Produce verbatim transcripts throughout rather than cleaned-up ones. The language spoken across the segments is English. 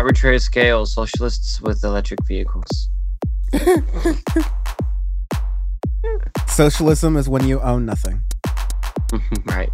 arbitrary scale, socialists with electric vehicles. Socialism is when you own nothing. Right.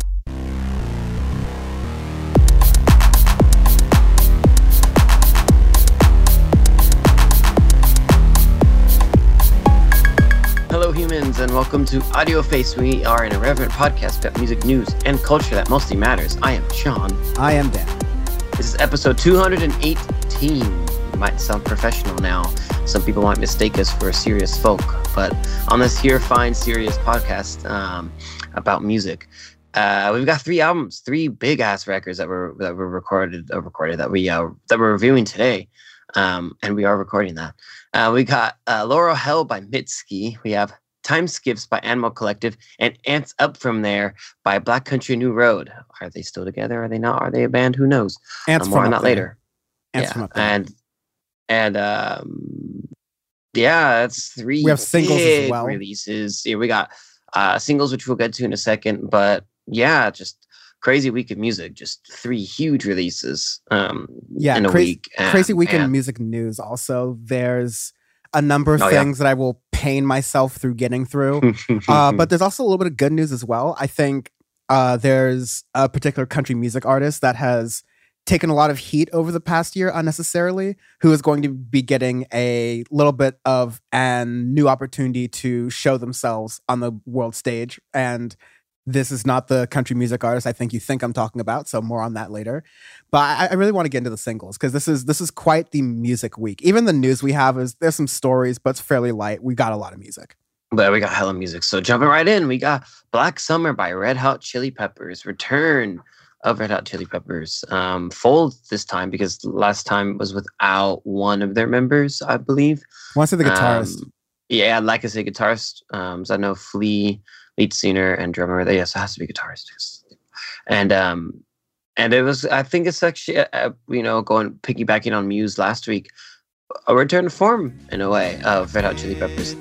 Hello, humans, and welcome to Audio Face. We are an irreverent podcast about music news and culture that mostly matters. I am Sean. I am Dan. This is episode two hundred eighteen. It might sound professional now. Some people might mistake us for serious folk, but on this here fine, serious podcast um, about music, uh, we've got three albums, three big ass records that were that were recorded, uh, recorded that we uh, that we're reviewing today, um, and we are recording that. Uh, we got uh, Laurel Hell by Mitski. We have Time Skips by Animal Collective, and Ants Up From There by Black Country New Road. Are they still together? Are they not? Are they a band? Who knows? Ants uh, more from on up that there. later. Ants yeah, from up there. and and um, yeah, that's three. We have singles as big well. Releases. Yeah, we got uh, singles, which we'll get to in a second. But yeah, just crazy week of music. Just three huge releases. Um, Yeah, in a cra- week. And, crazy week in man, music news. Also, there's a number of Oh, yeah. things that I will pain myself through getting through. uh, but there's also a little bit of good news as well. I think uh, there's a particular country music artist that has taken a lot of heat over the past year unnecessarily, who is going to be getting a little bit of a new opportunity to show themselves on the world stage. And this is not the country music artist I think you think I'm talking about, so more on that later. But I, I really want to get into the singles because this is this is quite the music week. Even the news we have is there's some stories, but it's fairly light. We got a lot of music. But we got hella music. So jumping right in, we got Black Summer by Red Hot Chili Peppers. Return of Red Hot Chili Peppers. Um, Fold this time because last time was without one of their members, I believe. Want to say the guitarist? Um, yeah, like I say, guitarist. Um, so I know Flea, lead singer and drummer. Yes, it has to be guitarist. And um, and it was. I think it's actually uh, you know going piggybacking on Muse last week, a return to form in a way of Red Hot Chili Peppers.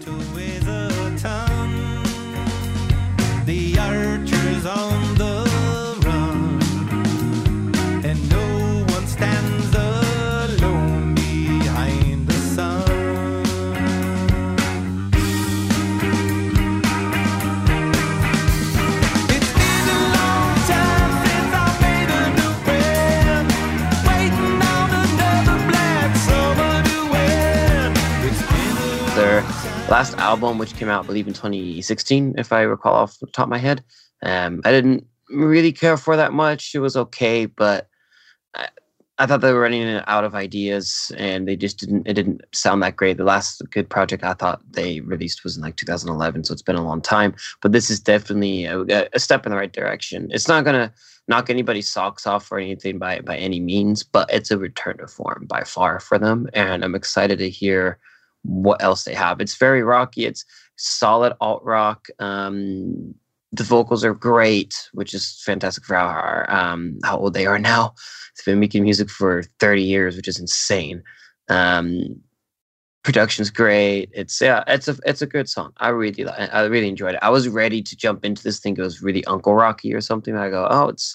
The archers on the run, and no one stands alone behind the sun. It's been a long time since I made a new friend, waiting on another black summer to end. It's been a Their last album, which came out, I believe, in twenty sixteen, if I recall off the top of my head. Um, I didn't really care for that much. It was okay, but I, I thought they were running out of ideas, and they just didn't. It didn't sound that great. The last good project I thought they released was in like two thousand eleven, so it's been a long time. But this is definitely a, a step in the right direction. It's not gonna knock anybody's socks off or anything by by any means, but it's a return to form by far for them, and I'm excited to hear what else they have. It's very rocky. It's solid alt rock. Um, the vocals are great, which is fantastic for how um, how old they are now. They've been making music for thirty years, which is insane. Um, production's great. It's yeah, it's a it's a good song. I really li- I really enjoyed it. I was ready to jump into this thing. It was really Uncle Rocky or something. I go, oh, it's.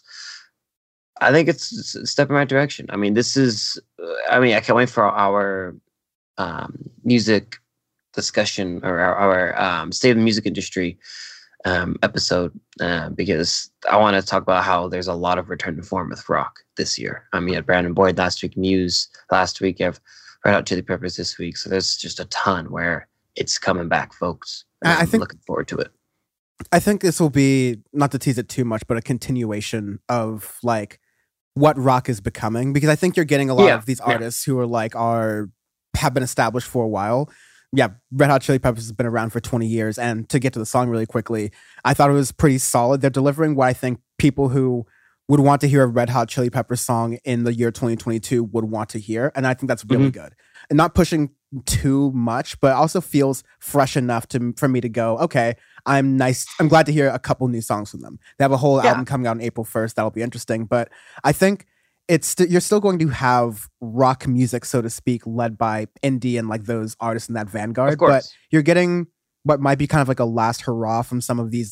I think it's a step in the right direction. I mean, this is. I mean, I can't wait for our um, music discussion or our, our um, state of the music industry um, episode uh, because I want to talk about how there's a lot of return to form with rock this year. I mean, you had Brandon Boyd last week, Muse last week, you have Red Hot Chili Peppers this week. So there's just a ton where it's coming back, folks. And I I'm think- looking forward to it. I think this will be, not to tease it too much, but a continuation of like what rock is becoming, because I think you're getting a lot Yeah, of these yeah. artists who are like are have been established for a while. Yeah, Red Hot Chili Peppers has been around for twenty years, and to get to the song really quickly, I thought it was pretty solid. They're delivering what I think people who would want to hear a Red Hot Chili Peppers song in the year twenty twenty-two would want to hear, and I think that's really Mm-hmm. good. And not pushing too much, but also feels fresh enough to for me to go, okay, I'm nice. I'm glad to hear a couple new songs from them. They have a whole Yeah. album coming out on April first. That'll be interesting. But I think it's st- you're still going to have rock music, so to speak, led by indie and like those artists in that vanguard. Of course. But you're getting what might be kind of like a last hurrah from some of these like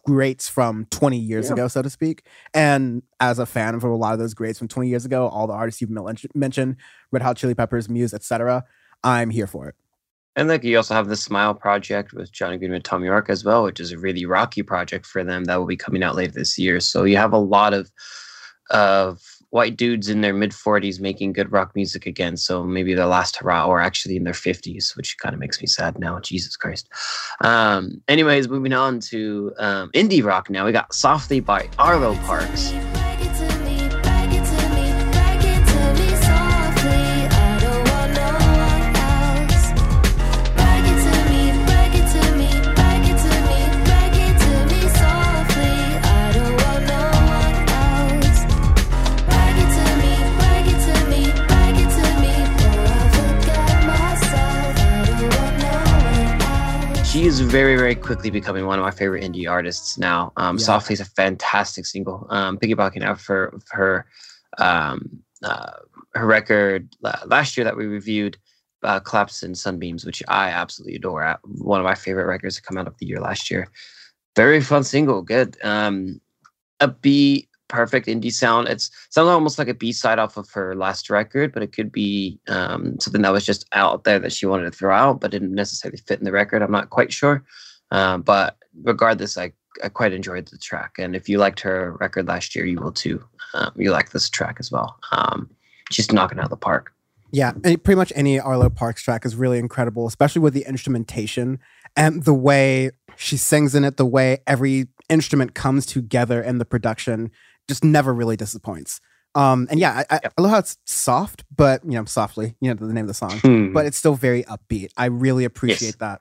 greats from twenty years Yeah. ago, so to speak. And as a fan of a lot of those greats from twenty years ago, all the artists you've mel- mentioned, Red Hot Chili Peppers, Muse, et cetera, I'm here for it. And like you also have the Smile project with Johnny Greenwood, Tom York as well, which is a really rocky project for them that will be coming out later this year. So you have a lot of of white dudes in their mid forties making good rock music again. So maybe their last hurrah, or actually in their fifties, which kind of makes me sad now. Jesus Christ. Um, anyways, moving on to um, indie rock now. We got Softly by Arlo Parks. Break it to me, break it to me, break it to me softly. I don't want no one else. Break it to me, break it to me, break it to me, break it to me softly. I don't want no one else. Break it to me, break it to me, break it to me, or I'll forget myself. I don't want no one else. She is very, very quickly becoming one of my favorite indie artists now. Um, Yeah. Softly is a fantastic single. Um, piggybacking off her, her, um, uh, her record uh, last year that we reviewed, uh, Collapse and Sunbeams, which I absolutely adore. Uh, One of my favorite records to come out of the year last year. Very fun single, good. Um, upbeat, perfect indie sound. It's sounds almost like a B-side off of her last record, but it could be um, something that was just out there that she wanted to throw out, but didn't necessarily fit in the record. I'm not quite sure. Um, but regardless, I, I quite enjoyed the track. And if you liked her record last year, you will too. Um, you like this track as well. Um, she's knocking out of the park. Yeah, and pretty much any Arlo Parks track is really incredible, especially with the instrumentation and the way she sings in it, the way every instrument comes together in the production just never really disappoints. Um, and yeah, I, I, Yep. I love how it's soft, but, you know, softly, you know, the name of the song, Hmm. but it's still very upbeat. I really appreciate Yes. that.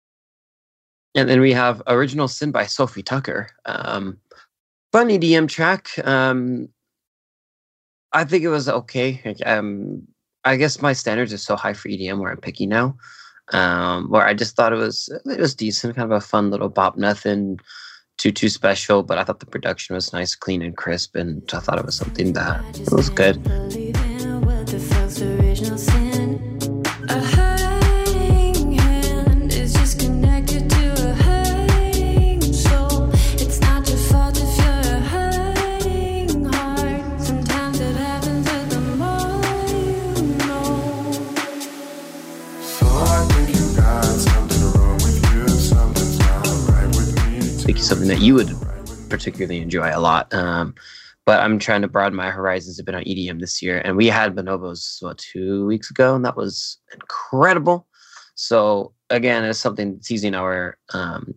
And then we have Original Sin by Sophie Tucker. Um, fun E D M track. Um, I think it was okay. Like, Um, I guess my standards are so high for E D M where I'm picky now. Um, where I just thought it was it was decent, kind of a fun little bop, nothing too too special. But I thought the production was nice, clean, and crisp, and I thought it was something that it was good. Believe in what the fuck's original sin. A hurting hand is just connected to a hurting soul. It's not your fault if you're a hurting heart. Sometimes it happens with the more you know. So I think you got something wrong with you. Something's not right with me. I think it's something that you would particularly enjoy a lot. Um, but I'm trying to broaden my horizons a bit on E D M this year. And we had Bonobos, what, two weeks ago, and that was incredible. So again, it's something teasing our um,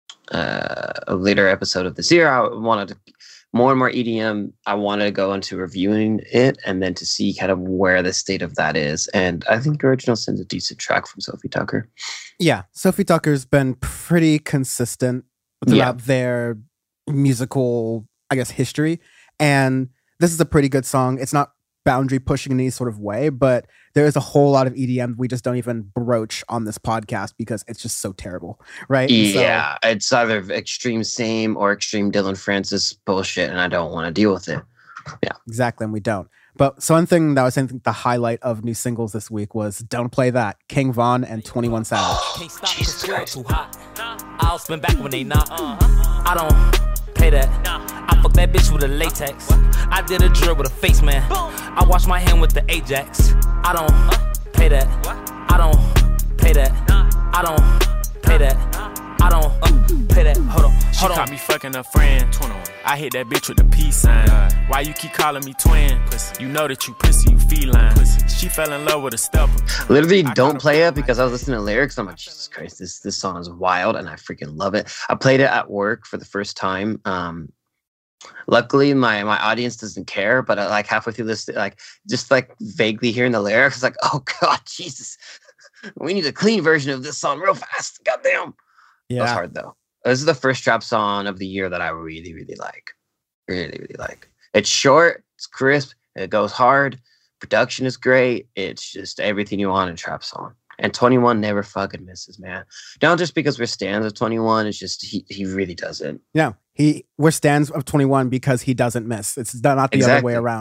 uh, a later episode of this year. I wanted to more and more E D M. I wanted to go into reviewing it and then to see kind of where the state of that is. And I think Original Sin's a decent track from Sophie Tucker. Yeah, Sophie Tucker's been pretty consistent throughout their musical, I guess, history. And this is a pretty good song. It's not boundary pushing in any sort of way, but there is a whole lot of E D M we just don't even broach on this podcast because it's just so terrible, right? And so- Yeah, it's either extreme same or extreme Dylan Francis bullshit, and I don't want to deal with it. exactly, and we don't. But so one thing that I was saying, the highlight of new singles this week was Don't Play That, King Von and twenty-one Savage. Can't stop Jesus cause we're Christ. too hot. I'll spin back when they knock. I don't play that. I fuck that bitch with a latex. I did a drill with a face man. I wash my hand with the Ajax. I don't play that. I don't play that. I don't play that. I don't play that. Hold on. She Hold caught on. me fucking a friend. I hit that bitch with the peace sign. Why you keep calling me twin? You know that you pussy, you feline. She fell in love with a stepper. Literally, I don't gotta play put it because I was listening to lyrics. I'm like, Jesus Christ, this this song is wild, and I freaking love it. I played it at work for the first time. Um, luckily, my my audience doesn't care, but I, like halfway through this, like just like vaguely hearing the lyrics, like, oh God, Jesus, we need a clean version of this song real fast. Goddamn, that was Yeah, hard though. This is the first trap song of the year that I really, really like. Really, really like. It's short, it's crisp, it goes hard. Production is great. It's just everything you want in a trap song. And twenty-one never fucking misses, man. Not just because we're stands of twenty-one. It's just he he really doesn't. yeah. He we're stands of twenty-one because he doesn't miss. It's not the other way Exactly. around.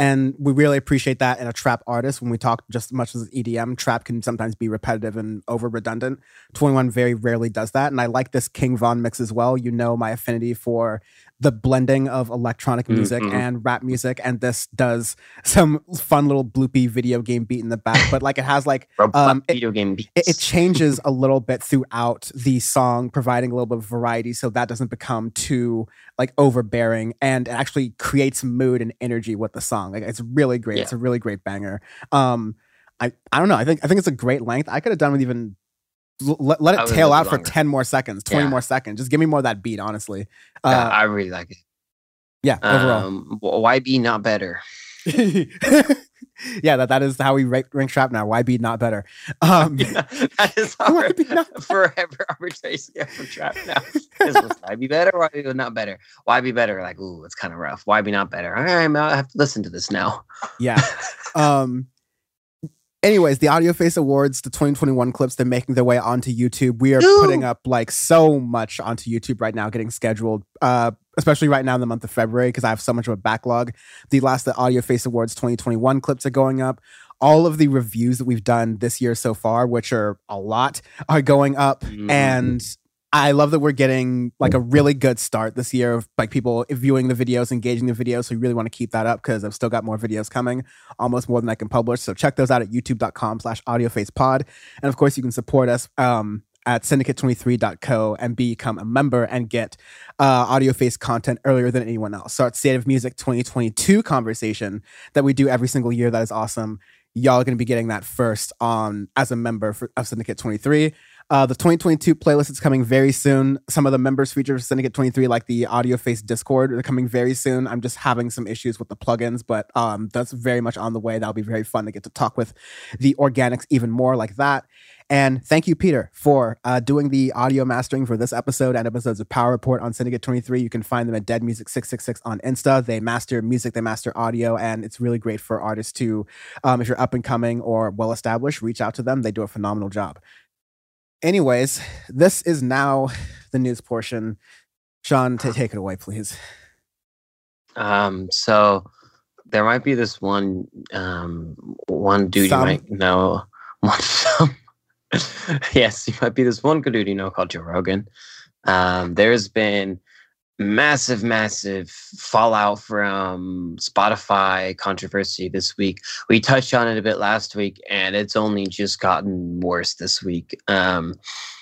And we really appreciate that in a trap artist. When we talk just as much as E D M, trap can sometimes be repetitive and over redundant. twenty-one very rarely does that. And I like this King Von mix as well. You know my affinity for the blending of electronic music Mhm. and rap music. And this does some fun little bloopy video game beat in the back. But like it has like Robot um, it- video game beats. it, it changes a little bit throughout the song, providing a little bit of variety so that doesn't become too like overbearing, and it actually creates mood and energy with the song. Like it's really great. Yeah. It's a really great banger. Um, I I don't know. I think I think it's a great length. I could have done with even l- let, let I it would've tail done out for longer. ten more seconds, twenty Yeah. more seconds. Just give me more of that beat, honestly. Yeah, Uh, I really like it. yeah, overall. Um, Y B not better. yeah, that, that is how we rank, rank trap now. Y B not better. Um, Yeah, that is Y our B not forever arbitrary scale for trap now. Is was Y B better or Y B not better? Y B better, like, ooh, it's kind of rough. Y B not better. All right, I have to listen to this now. Yeah. Um. Anyways, the Audio Face Awards, the twenty twenty-one clips, they're making their way onto YouTube. We are Ooh. putting up like so much onto YouTube right now, getting scheduled. Uh, especially right now in the month of February because I have so much of a backlog. The last the Audio Face Awards twenty twenty-one clips are going up. All of the reviews that we've done this year so far, which are a lot, are going up, Mhm. and I love that we're getting like a really good start this year of like people viewing the videos, engaging the videos. So we really want to keep that up because I've still got more videos coming, almost more than I can publish. So check those out at youtube.com slash audiofacepod. And of course, you can support us um, at syndicate twenty-three dot co and become a member and get uh, AudioFace content earlier than anyone else. So our State of Music twenty twenty-two conversation that we do every single year. That is awesome. Y'all are going to be getting that first on as a member for, of Syndicate twenty-three. Uh, the twenty twenty-two playlist is coming very soon. Some of the members features of Syndicate twenty-three, like the Audio Face Discord, are coming very soon. I'm just having some issues with the plugins, but um, that's very much on the way. That'll be very fun to get to talk with the organics even more like that. And thank you, Peter, for uh, doing the audio mastering for this episode and episodes of Power Report on Syndicate twenty-three. You can find them at Dead Music six six six on Insta. They master music, they master audio, and it's really great for artists to, um, if you're up and coming or well established, reach out to them. They do a phenomenal job. Anyways, this is now the news portion. Sean, t- take it away, please. Um, so there might be this one um one dude Some. you might know. One some. Yes, he might be this one good dude you know called Joe Rogan. Um, there's been massive, massive fallout from Spotify controversy this week. We touched on it a bit last week, and it's only just gotten worse this week. Um,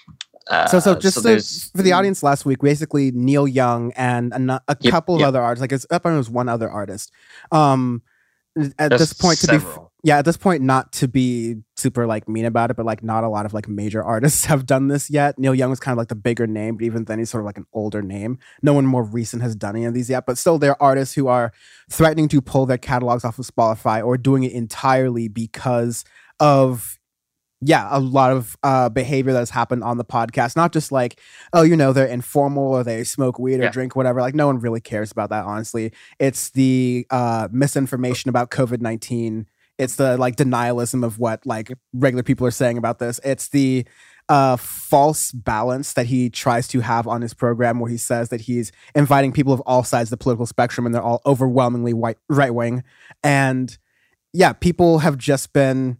uh, So, so just so there's- for the audience last week, basically Neil Young and a, no- a Yep, couple of yep. other artists, like it's up, there was one other artist. Um, at there's this point, to be f- several. yeah, at this point, not to be super like mean about it, but like not a lot of like major artists have done this yet. Neil Young was kind of like the bigger name, but even then he's sort of like an older name. No one more recent has done any of these yet, but still there are artists who are threatening to pull their catalogs off of Spotify or doing it entirely because of yeah, a lot of uh, behavior that has happened on the podcast. Not just like, oh, you know, they're informal or they smoke weed or Yeah. drink whatever. Like, no one really cares about that, honestly. It's the uh, misinformation about COVID nineteen. It's the like denialism of what like regular people are saying about this. It's the uh, false balance that he tries to have on his program where he says that he's inviting people of all sides of the political spectrum and they're all overwhelmingly white right wing. And yeah, people have just been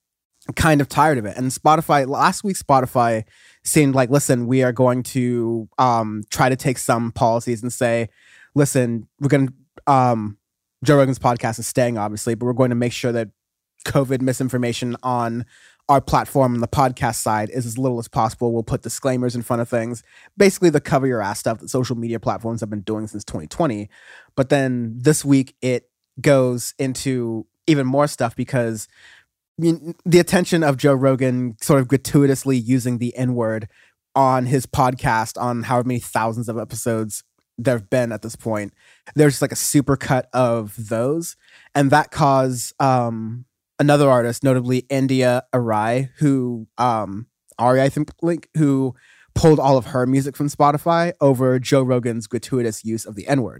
kind of tired of it. And Spotify, last week, Spotify seemed like, listen, we are going to um, try to take some policies and say, listen, we're going to, um, Joe Rogan's podcast is staying, obviously, but we're going to make sure that COVID misinformation on our platform and the podcast side is as little as possible. We'll put disclaimers in front of things, basically the cover your ass stuff that social media platforms have been doing since twenty twenty. But then this week, it goes into even more stuff because I mean, the attention of Joe Rogan sort of gratuitously using the N-word on his podcast on however many thousands of episodes there have been at this point. There's just like a super cut of those. And that caused um, another artist, notably India Arai, who, um, Ari, I think, like, who pulled all of her music from Spotify over Joe Rogan's gratuitous use of the N-word.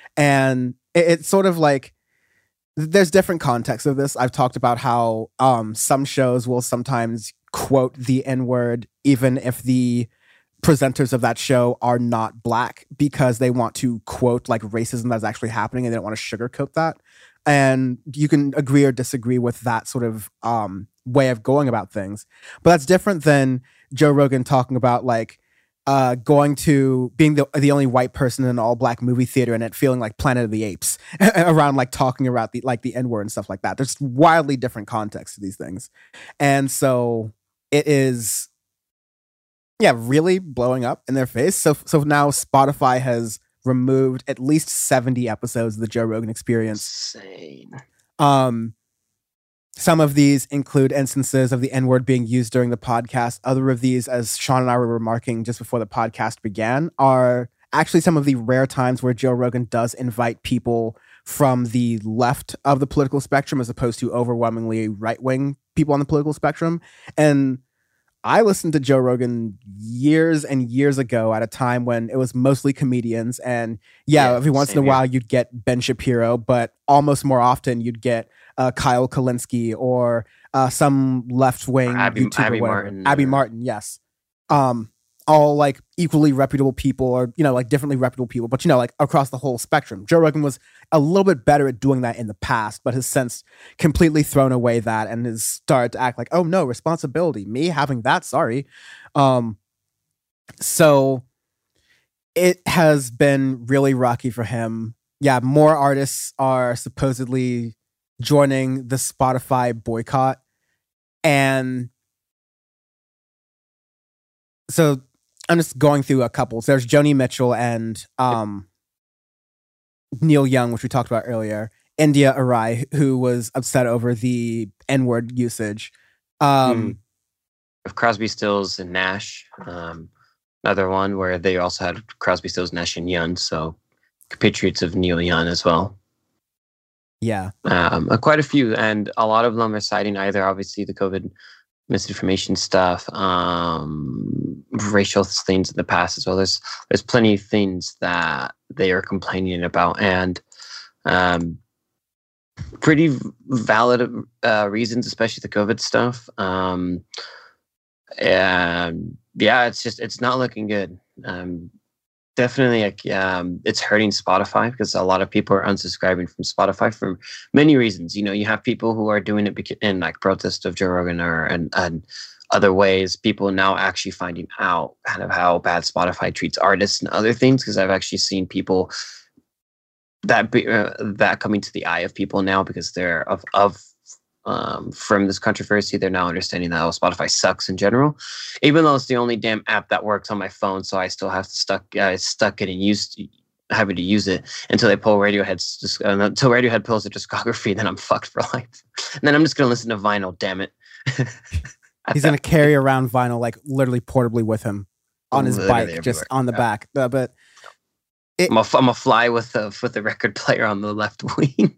And it, it's sort of like, there's different contexts of this. I've talked about how um, some shows will sometimes quote the N-word, even if the presenters of that show are not black because they want to quote like racism that's actually happening and they don't want to sugarcoat that. And you can agree or disagree with that sort of um, way of going about things. But that's different than Joe Rogan talking about like uh, going to being the the only white person in an all black movie theater and it feeling like Planet of the Apes around like talking about the like the N-word and stuff like that. There's wildly different contexts to these things. And so it is, yeah, really blowing up in their face. So so now Spotify has removed at least seventy episodes of the Joe Rogan Experience. Insane. Um, some of these include instances of the N-word being used during the podcast. Other of these, as Sean and I were remarking just before the podcast began, are actually some of the rare times where Joe Rogan does invite people from the left of the political spectrum as opposed to overwhelmingly right-wing people on the political spectrum. And I listened to Joe Rogan years and years ago at a time when it was mostly comedians. And yeah, Yeah, every once in a same here. while you'd get Ben Shapiro, but almost more often you'd get uh, Kyle Kalinske or uh, some left-wing Abby- YouTuber. Abby whatever. Martin, Abby or- Martin, yes. Um, all like equally reputable people or, you know, like differently reputable people, but, you know, like across the whole spectrum. Joe Rogan was a little bit better at doing that in the past, but has since completely thrown away that and has started to act like, oh no, responsibility, me having that, sorry. Um, so it has been really rocky for him. Yeah, more artists are supposedly joining the Spotify boycott. And so I'm just going through a couple. So there's Joni Mitchell and um, Neil Young, which we talked about earlier. India Arai, who was upset over the N-word usage. Um, Of Crosby, Stills, and Nash. Um, another one where they also had Crosby, Stills, Nash, and Young. So compatriots of Neil Young as well. yeah. Um, uh, quite a few, and a lot of them are citing either obviously the COVID misinformation stuff, um, racial things in the past as well. There's there's plenty of things that they are complaining about, and um, pretty valid uh, reasons, especially the COVID stuff. Um, and yeah, it's just it's not looking good. Um, Definitely, like um, it's hurting Spotify because a lot of people are unsubscribing from Spotify for many reasons. You know, you have people who are doing it beca- in like protest of Joe Rogan or and, and other ways. People now actually finding out kind of how bad Spotify treats artists and other things. Because I've actually seen people that be, uh, that coming to the eye of people now because they're of of. Um, from this controversy, they're now understanding that oh, Spotify sucks in general, even though it's the only damn app that works on my phone. So I still have to stuck, uh, stuck getting used to having to use it until they pull Radiohead's disc- uh, until Radiohead pulls their discography. Then I'm fucked for life, and then I'm just gonna listen to vinyl. Damn it! He's going to carry around vinyl like literally portably with him on his Literally bike, just everywhere. on the Yeah. back. Uh, but I'm a, I'm a fly with a with a record player on the left wing.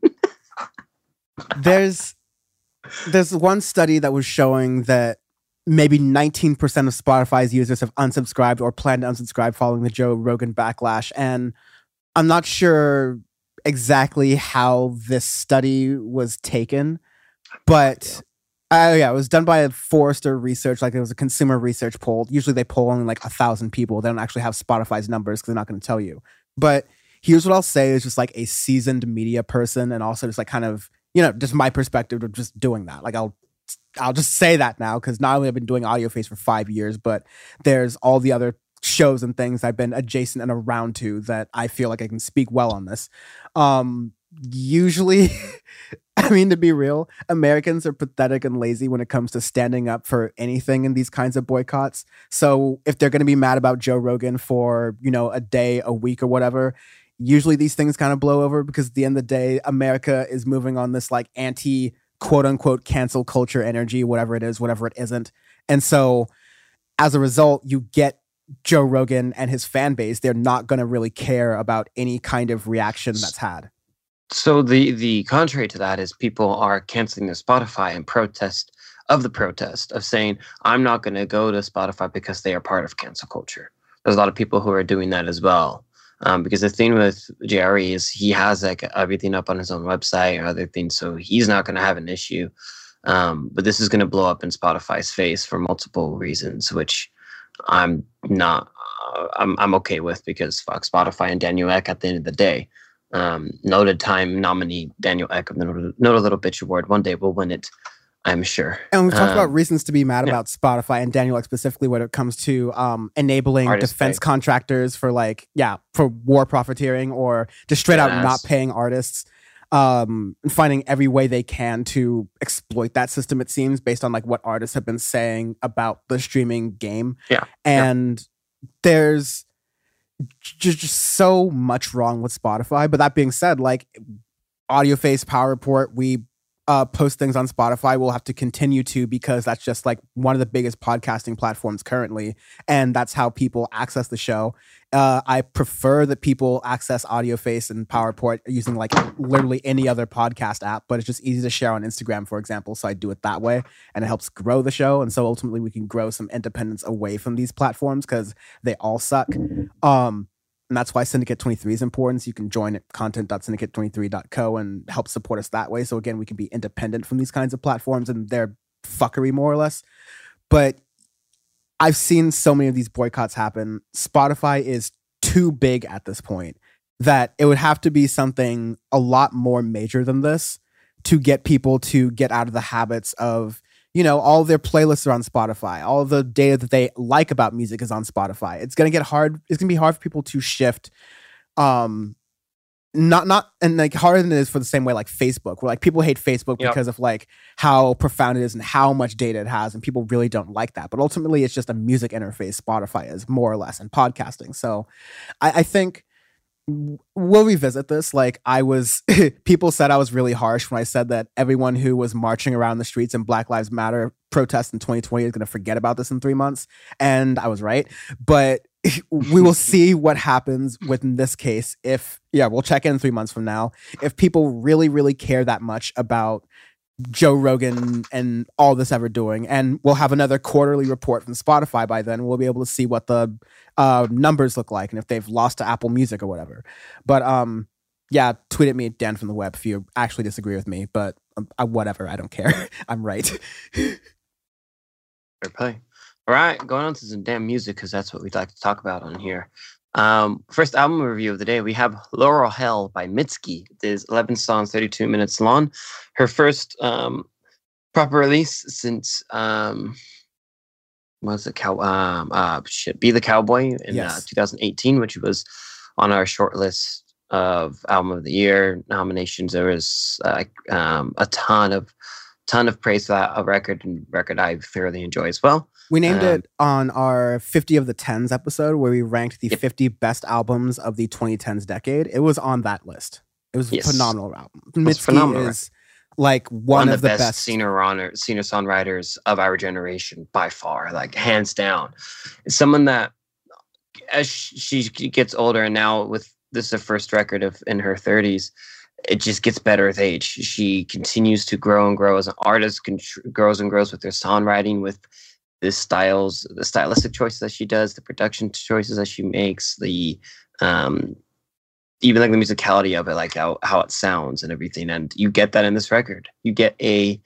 there's there's one study that was showing that maybe nineteen percent of Spotify's users have unsubscribed or plan to unsubscribe following the Joe Rogan backlash. And I'm not sure exactly how this study was taken, but uh, yeah, it was done by a Forrester Research. Like it was a consumer research poll. Usually they poll only like a thousand people. They don't actually have Spotify's numbers because they're not going to tell you. But here's what I'll say is just like a seasoned media person and also just like kind of, you know, just my perspective of just doing that. Like I'll I'll just say that now because not only have I been doing Audio Face for five years, but there's all the other shows and things I've been adjacent and around to that I feel like I can speak well on this. Um, usually, I mean, to be real, Americans are pathetic and lazy when it comes to standing up for anything in these kinds of boycotts. So if they're going to be mad about Joe Rogan for, you know, a day, a week or whatever, usually these things kind of blow over because at the end of the day, America is moving on this like anti quote unquote cancel culture energy, whatever it is, whatever it isn't. And so as a result, you get Joe Rogan and his fan base. They're not going to really care about any kind of reaction that's had. So the the contrary to that is people are canceling their Spotify in protest of the protest of saying, I'm not going to go to Spotify because they are part of cancel culture. There's a lot of people who are doing that as well. Um, because the thing with J R E is he has like everything up on his own website or other things, so he's not going to have an issue. Um, but this is going to blow up in Spotify's face for multiple reasons, which I'm not. Uh, I'm I'm okay with because fuck Spotify and Daniel Ek at the end of the day. Um, noted time nominee Daniel Ek of the Noted, Noted Little Bitch Award. One day we'll win it, I'm sure. And we've talked Um, about reasons to be mad yeah. about Spotify and Daniel Ek specifically when it comes to um, enabling Artist defense pay. contractors for like, yeah, for war profiteering or just straight out not Yes. paying artists. Um, and finding every way they can to exploit that system, it seems, based on like what artists have been saying about the streaming game. Yeah. And there's just, just so much wrong with Spotify. But that being said, like AudioFace, Power Report, we uh, post things on Spotify. We'll have to continue to because that's just like one of the biggest podcasting platforms currently. And that's how people access the show. Uh, I prefer that people access AudioFace and PowerPoint using like literally any other podcast app, but it's just easy to share on Instagram, for example. So I do it that way and it helps grow the show. And so ultimately we can grow some independence away from these platforms because they all suck. Um, and that's why Syndicate twenty-three is important. So you can join at content dot syndicate twenty-three dot co and help support us that way. So again, we can be independent from these kinds of platforms and their fuckery, more or less. But I've seen so many of these boycotts happen. Spotify is too big at this point that it would have to be something a lot more major than this to get people to get out of the habits of, you know, all their playlists are on Spotify. All the data that they like about music is on Spotify. It's going to get hard. It's going to be hard for people to shift. Um, not, not, and like harder than it is for the same way like Facebook, where like people hate Facebook Yep. because of like how profound it is and how much data it has. And people really don't like that. But ultimately it's just a music interface. Spotify is more or less, and podcasting. So I, I think we'll revisit this. Like I was, people said I was really harsh when I said that everyone who was marching around the streets in Black Lives Matter protests in twenty twenty is going to forget about this in three months. And I was right. But we will see what happens within this case. If, yeah, we'll check in three months from now. If people really, really care that much about Joe Rogan and all this ever doing, and we'll have another quarterly report from Spotify by then. We'll be able to see what the uh, numbers look like and if they've lost to Apple Music or whatever. But um, yeah, tweet at me, Dan from the Web, if you actually disagree with me. But um, I, whatever, I don't care. I'm right. Fair play. All right, going on to some damn music because that's what we'd like to talk about on here. Um, first album review of the day, we have Laurel Hell by Mitski. It is eleven songs, thirty-two minutes long. Her first um, proper release since um, what was it? Cow um, uh, shit, Be the Cowboy in Yes. uh, two thousand eighteen, which was on our short list of album of the year nominations. There was uh, um, a ton of ton of praise for that a record and record I thoroughly enjoy as well. We named Um, it on our fifty of the tens episode where we ranked the Yep. fifty best albums of the twenty tens decade. It was on that list. It was Yes. a phenomenal album. was Mitski phenomenal is like one, one of the best. best singer singer songwriters of our generation by far, like hands down. It's someone that as she gets older, and now with this is her first record of in her thirties, it just gets better with age. She continues to grow and grow as an artist, con- grows and grows with her songwriting, with the styles, the stylistic choices that she does, the production choices that she makes, the um, even like the musicality of it, like how, how it sounds and everything. And you get that in this record. You get a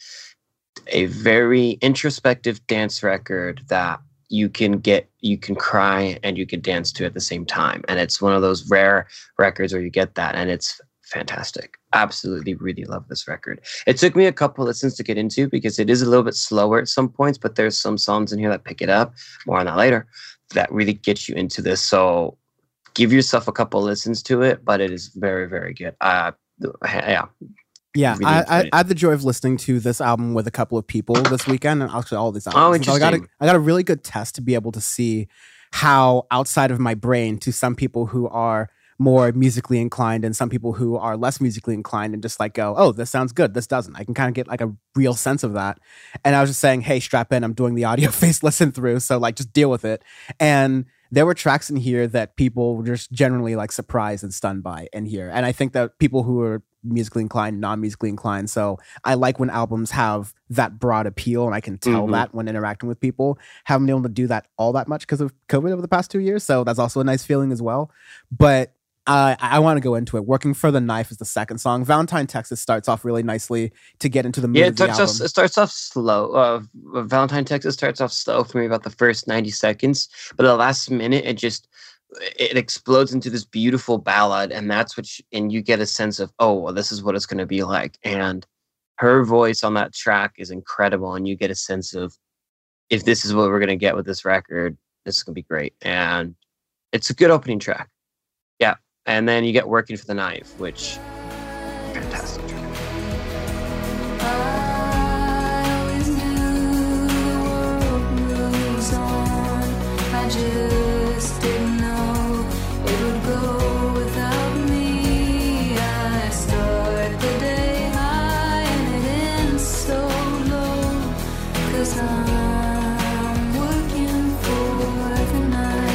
a very introspective dance record that you can get, you can cry and you can dance to at the same time. And it's one of those rare records where you get that, and it's fantastic. Absolutely, really love this record. It took me a couple listens to get into because it is a little bit slower at some points, but there's some songs in here that pick it up. More on that later. That really gets you into this. So give yourself a couple listens to it, but it is very, very good. Uh, yeah. Yeah, Really I, I, enjoyed it. I had the joy of listening to this album with a couple of people this weekend, and actually all these Oh, albums. So I got a, interesting. I got a really good test to be able to see how outside of my brain to some people who are more musically inclined and some people who are less musically inclined and just like go, oh, this sounds good, this doesn't. I can kind of get like a real sense of that. And I was just saying, hey, strap in, I'm doing the audio face listen through, so like just deal with it. And there were tracks in here that people were just generally like surprised and stunned by in here. And I think that people who are musically inclined, non-musically inclined. So I like when albums have that broad appeal, and I can tell Mhm. that when interacting with people. Haven't been able to do that all that much because of COVID over the past two years. So that's also a nice feeling as well. But I I want to go into it. Working for the Knife is the second song. Valentine, Texas starts off really nicely to get into the mood Yeah, of it the starts album. off, it starts off slow. Uh, Valentine, Texas starts off slow for me about the first ninety seconds, but the last minute it just it explodes into this beautiful ballad, and that's what sh- and you get a sense of, oh, well, this is what it's going to be like. And her voice on that track is incredible, and you get a sense of, if this is what we're going to get with this record, this is going to be great. And it's a good opening track. Yeah. And then you get Working for the Knife, which fantastic track. I always knew the world moves on. I just didn't know it would go without me. I start the day high and it ends so low. 'Cause I'm working for the night.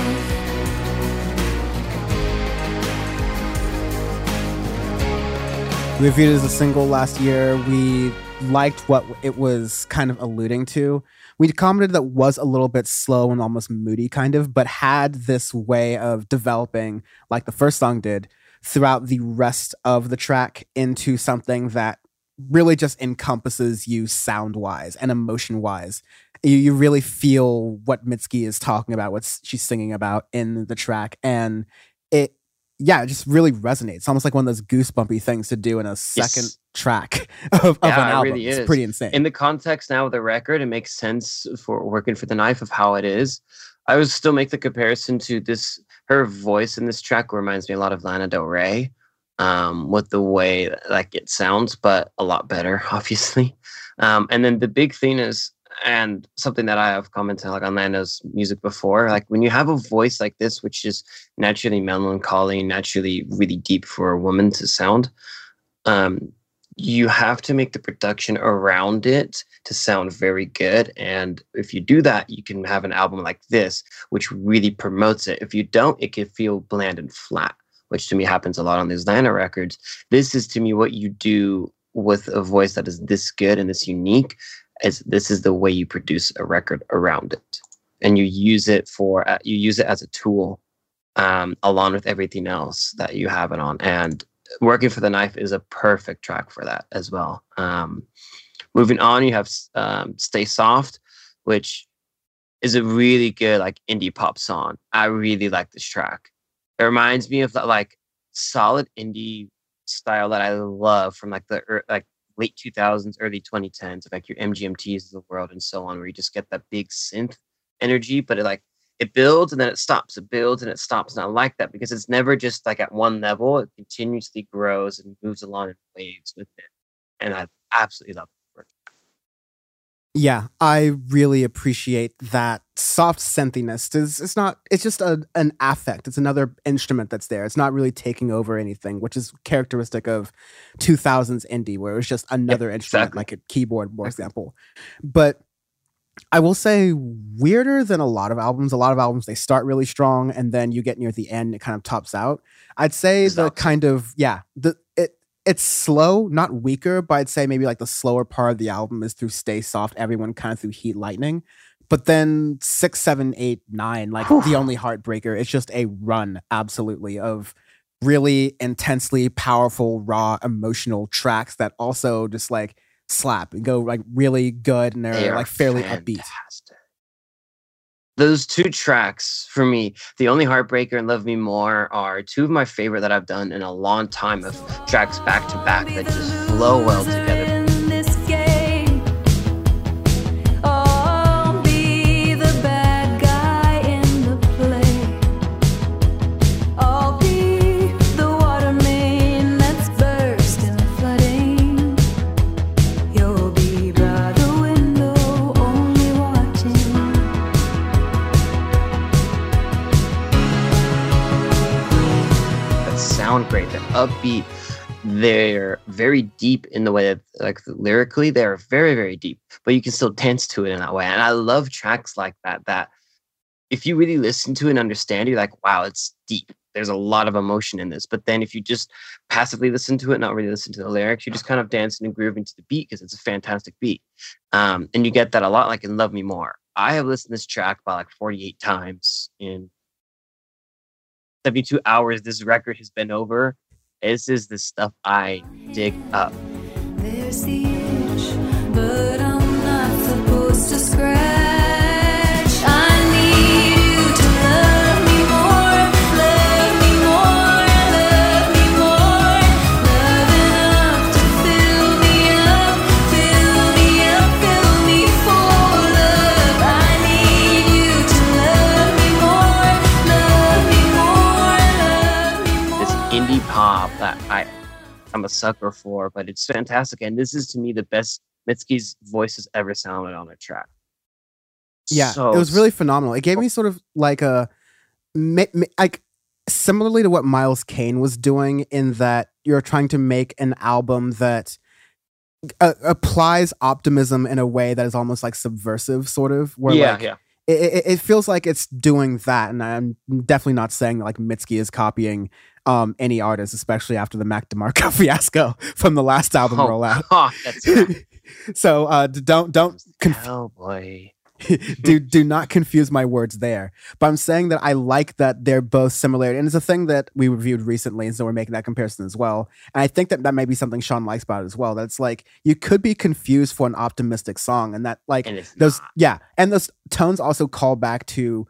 We reviewed it as a single last year. We liked what it was kind of alluding to. We commented that it was a little bit slow and almost moody, kind of, but had this way of developing, like the first song did, throughout the rest of the track into something that really just encompasses you sound wise and emotion wise. You, you really feel what Mitski is talking about, what she's singing about in the track. And it, yeah, it just really resonates. It's almost like one of those goosebumpy things to do in a second Yes. track of, of Yeah, an it album. really It's is. pretty insane. In the context now of the record, it makes sense for Working for the Knife of how it is. I would still make the comparison to this. Her voice in this track reminds me a lot of Lana Del Rey, um, with the way like it sounds, but a lot better, obviously. Um, and then the big thing is, and something that I have commented like on Lana's music before, like when you have a voice like this, which is naturally melancholy, naturally really deep for a woman to sound, um, you have to make the production around it to sound very good. And if you do that, you can have an album like this, which really promotes it. If you don't, it can feel bland and flat, which to me happens a lot on these Lana records. This is to me what you do with a voice that is this good and this unique, as this is the way you produce a record around it. And you use it for, uh, you use it as a tool, um, along with everything else that you have it on. And Working for the Knife is a perfect track for that as well. Um, moving on, you have um, Stay Soft, which is a really good like indie pop song. I really like this track. It reminds me of that like solid indie style that I love from like the er, like late two thousands, early twenty tens, like your M G M Ts of the world and so on, where you just get that big synth energy, but it like it builds and then it stops. It builds and it stops. And I like that because it's never just like at one level. It continuously grows and moves along in waves with it. And I absolutely love it. Yeah, I really appreciate that soft synthiness. It's, it's not, it's just a, an affect. It's another instrument that's there. It's not really taking over anything, which is characteristic of two thousands indie, where it was just another Yep, instrument, exactly. like a keyboard, for example. But I will say, weirder than a lot of albums. A lot of albums, they start really strong, and then you get near the end, it kind of tops out. I'd say It's the not- kind of, yeah, the it it's slow, not weaker, but I'd say maybe like the slower part of the album is through Stay Soft, Everyone, kind of through Heat Lightning. But then six, seven, eight, nine, like The Only Heartbreaker, it's just a run, absolutely, of really intensely powerful, raw, emotional tracks that also just like slap and go like really good, and they're They are like fairly upbeat. fantastic. Those two tracks for me, The Only Heartbreaker and Love Me More, are two of my favorite that I've done in a long time of tracks back to back that just flow well together. In this game, oh, be the bad guy in the play. I'll be the water main that's burst and flooding. You'll be by the window, only watching. That sound great, they're upbeat, they're very deep in the way that, like lyrically, they're very, very deep, but you can still dance to it in that way. And I love tracks like that, that if you really listen to it and understand, you're like, wow, it's deep. There's a lot of emotion in this. But then if you just passively listen to it, not really listen to the lyrics, you're just kind of dancing and grooving to the beat because it's a fantastic beat. Um, and you get that a lot, like in Love Me More. I have listened to this track by like forty-eight times in seventy-two hours this record has been over. This is the stuff I dig up. There's the itch, but I'm not supposed to scratch. I need you to love me more, love me more, love me more. Love enough to fill me up, fill me up, fill me full of love. I need you to love me more, love me more, love me more. This indie pop that I I'm a sucker for, but it's fantastic. And this is to me the best Mitski's voice has ever sounded on a track. Yeah, So it was really phenomenal. It gave me sort of like a mi- mi- like similarly to what Miles Kane was doing, in that you're trying to make an album that uh, applies optimism in a way that is almost like subversive, sort of. Where yeah, like, yeah. It, it, it feels like it's doing that, and I'm definitely not saying that like Mitski is copying um, any artist, especially after the Mac DeMarco fiasco from the last album Oh, rollout. God, that's right. So uh, d- don't don't conf- Oh boy. do do not confuse my words there. But I'm saying that I like that they're both similar, and it's a thing that we reviewed recently, and so we're making that comparison as well. And I think that that may be something Sean likes about it as well. That's like you could be confused for an optimistic song, and that like And it's those not. yeah, and those tones also call back to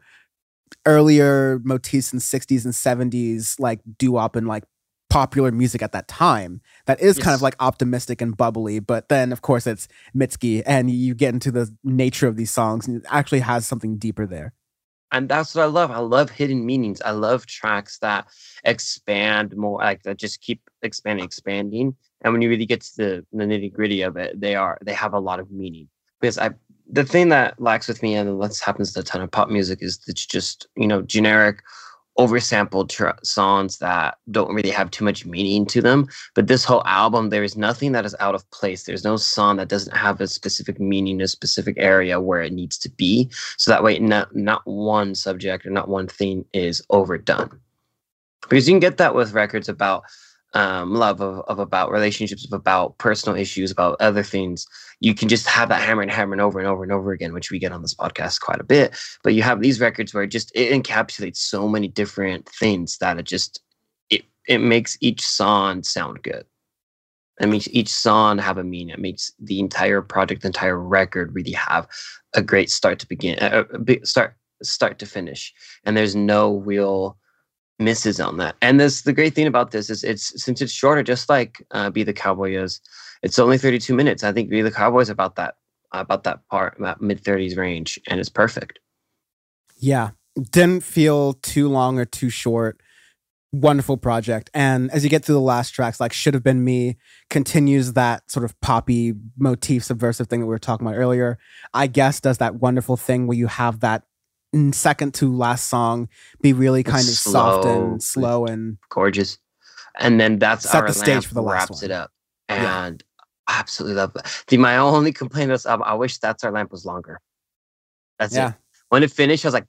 earlier motifs in sixties and seventies, like doo-wop and like popular music at that time. That is kind Yes. of like optimistic and bubbly, but then of course it's Mitski, and you get into the nature of these songs, and it actually has something deeper there. And that's what I love. I love hidden meanings. I love tracks that expand more, like that just keep expanding, expanding. And when you really get to the, the nitty gritty of it, they are they have a lot of meaning. Because I, the thing that lacks with me, and what happens to a ton of pop music, is it's just, you know, generic, oversampled tr- songs that don't really have too much meaning to them. But this whole album, there is nothing that is out of place. There's no song that doesn't have a specific meaning, a specific area where it needs to be. So that way, not not one subject or not one thing is overdone. Because you can get that with records about um, love, of, of about relationships, of about personal issues, about other things. You can just have that hammer and hammering over and over and over again, which we get on this podcast quite a bit. But you have these records where it just it encapsulates so many different things that it just it it makes each song sound good. It makes each song have a meaning. It makes the entire project, the entire record, really have a great start to begin, a, a big start start to finish. And there's no real misses on that. And this the great thing about this is it's since it's shorter, just like uh, Be the Cowboy is. It's only thirty-two minutes. I think Be the Cowboy is about that about that part, about mid thirties range, and it's perfect. Yeah, didn't feel too long or too short. Wonderful project. And as you get through the last tracks, like Should Have Been Me continues that sort of poppy motif, subversive thing that we were talking about earlier. I Guess does that wonderful thing where you have that mm, second to last song be really kind of soft Slow. and slow, and Gorgeous. And then that's Set our the stage lamp for the last wraps one. it up. Yeah. And I absolutely love that. The my only complaint is um, I wish That's Our Lamp was longer. That's Yeah. it. When it finished, I was like,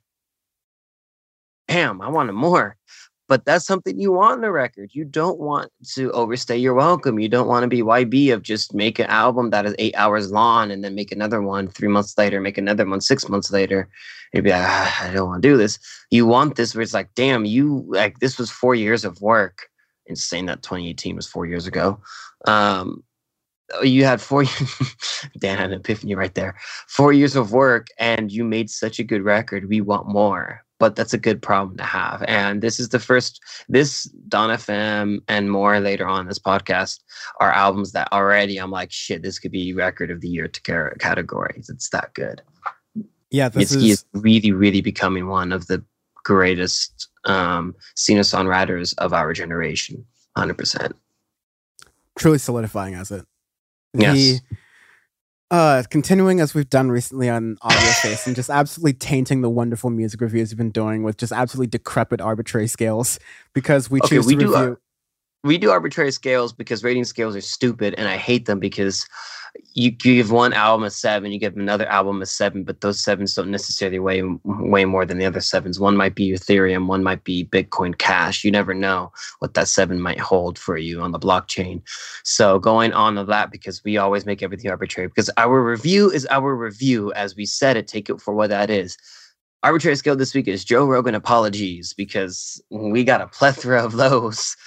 damn, I wanted more. But that's something you want in a record. You don't want to overstay your welcome. You don't want to be Y B of just make an album that is eight hours long and then make another one three months later, make another one six months later. And you'd be like, ah, I don't want to do this. You want this where it's like, damn, you like this was four years of work. And saying that twenty eighteen was four years ago. Um, you had four Dan had an epiphany right there. Four years of work, and you made such a good record. We want more. But that's a good problem to have. And this is the first, this Dawn F M and more later on this podcast are albums that already I'm like, shit, this could be record of the year to car- categories. It's that good. yeah, this Mitski is is really, really becoming one of the greatest um, singer-songwriters of our generation. one hundred percent. truly solidifying as it. Yes. The, uh, continuing as we've done recently on Audio Face, and just absolutely tainting the wonderful music reviews we've been doing with just absolutely decrepit arbitrary scales, because we Okay, choose we to do, uh, review. we do arbitrary scales because rating scales are stupid, and I hate them because you give one album a seven, you give another album a seven, but those sevens don't necessarily weigh way more than the other sevens. One might be Ethereum, one might be Bitcoin Cash. You never know what that seven might hold for you on the blockchain. So going on to that, because we always make everything arbitrary, because our review is our review, as we said it, take it for what that is. arbitrary skill this week is Joe Rogan apologies, because we got a plethora of those.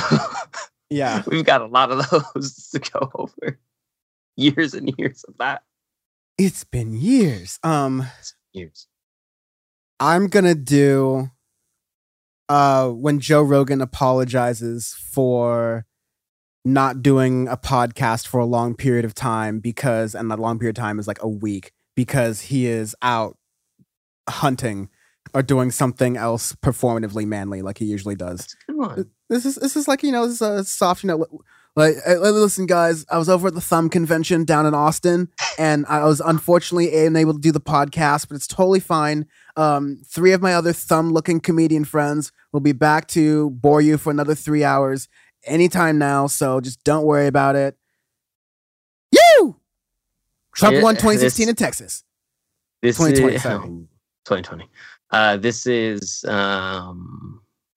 Yeah. We've got a lot of those to go over. Years and years of that. It's been years. Um, Years. I'm gonna do uh when Joe Rogan apologizes for not doing a podcast for a long period of time because, and that long period of time is like a week, because he is out hunting or doing something else performatively manly like he usually does. That's a good one. This is this is like, you know, this is a soft, you know, like, hey, listen, guys, I was over at the Thumb Convention down in Austin, and I was unfortunately unable to do the podcast, but it's totally fine. Um, three of my other thumb-looking comedian friends will be back to bore you for another three hours anytime now, so just don't worry about it. You! Trump Yeah, won twenty sixteen this- in Texas. This twenty twenty, is sorry. um, twenty twenty. Uh, this is um,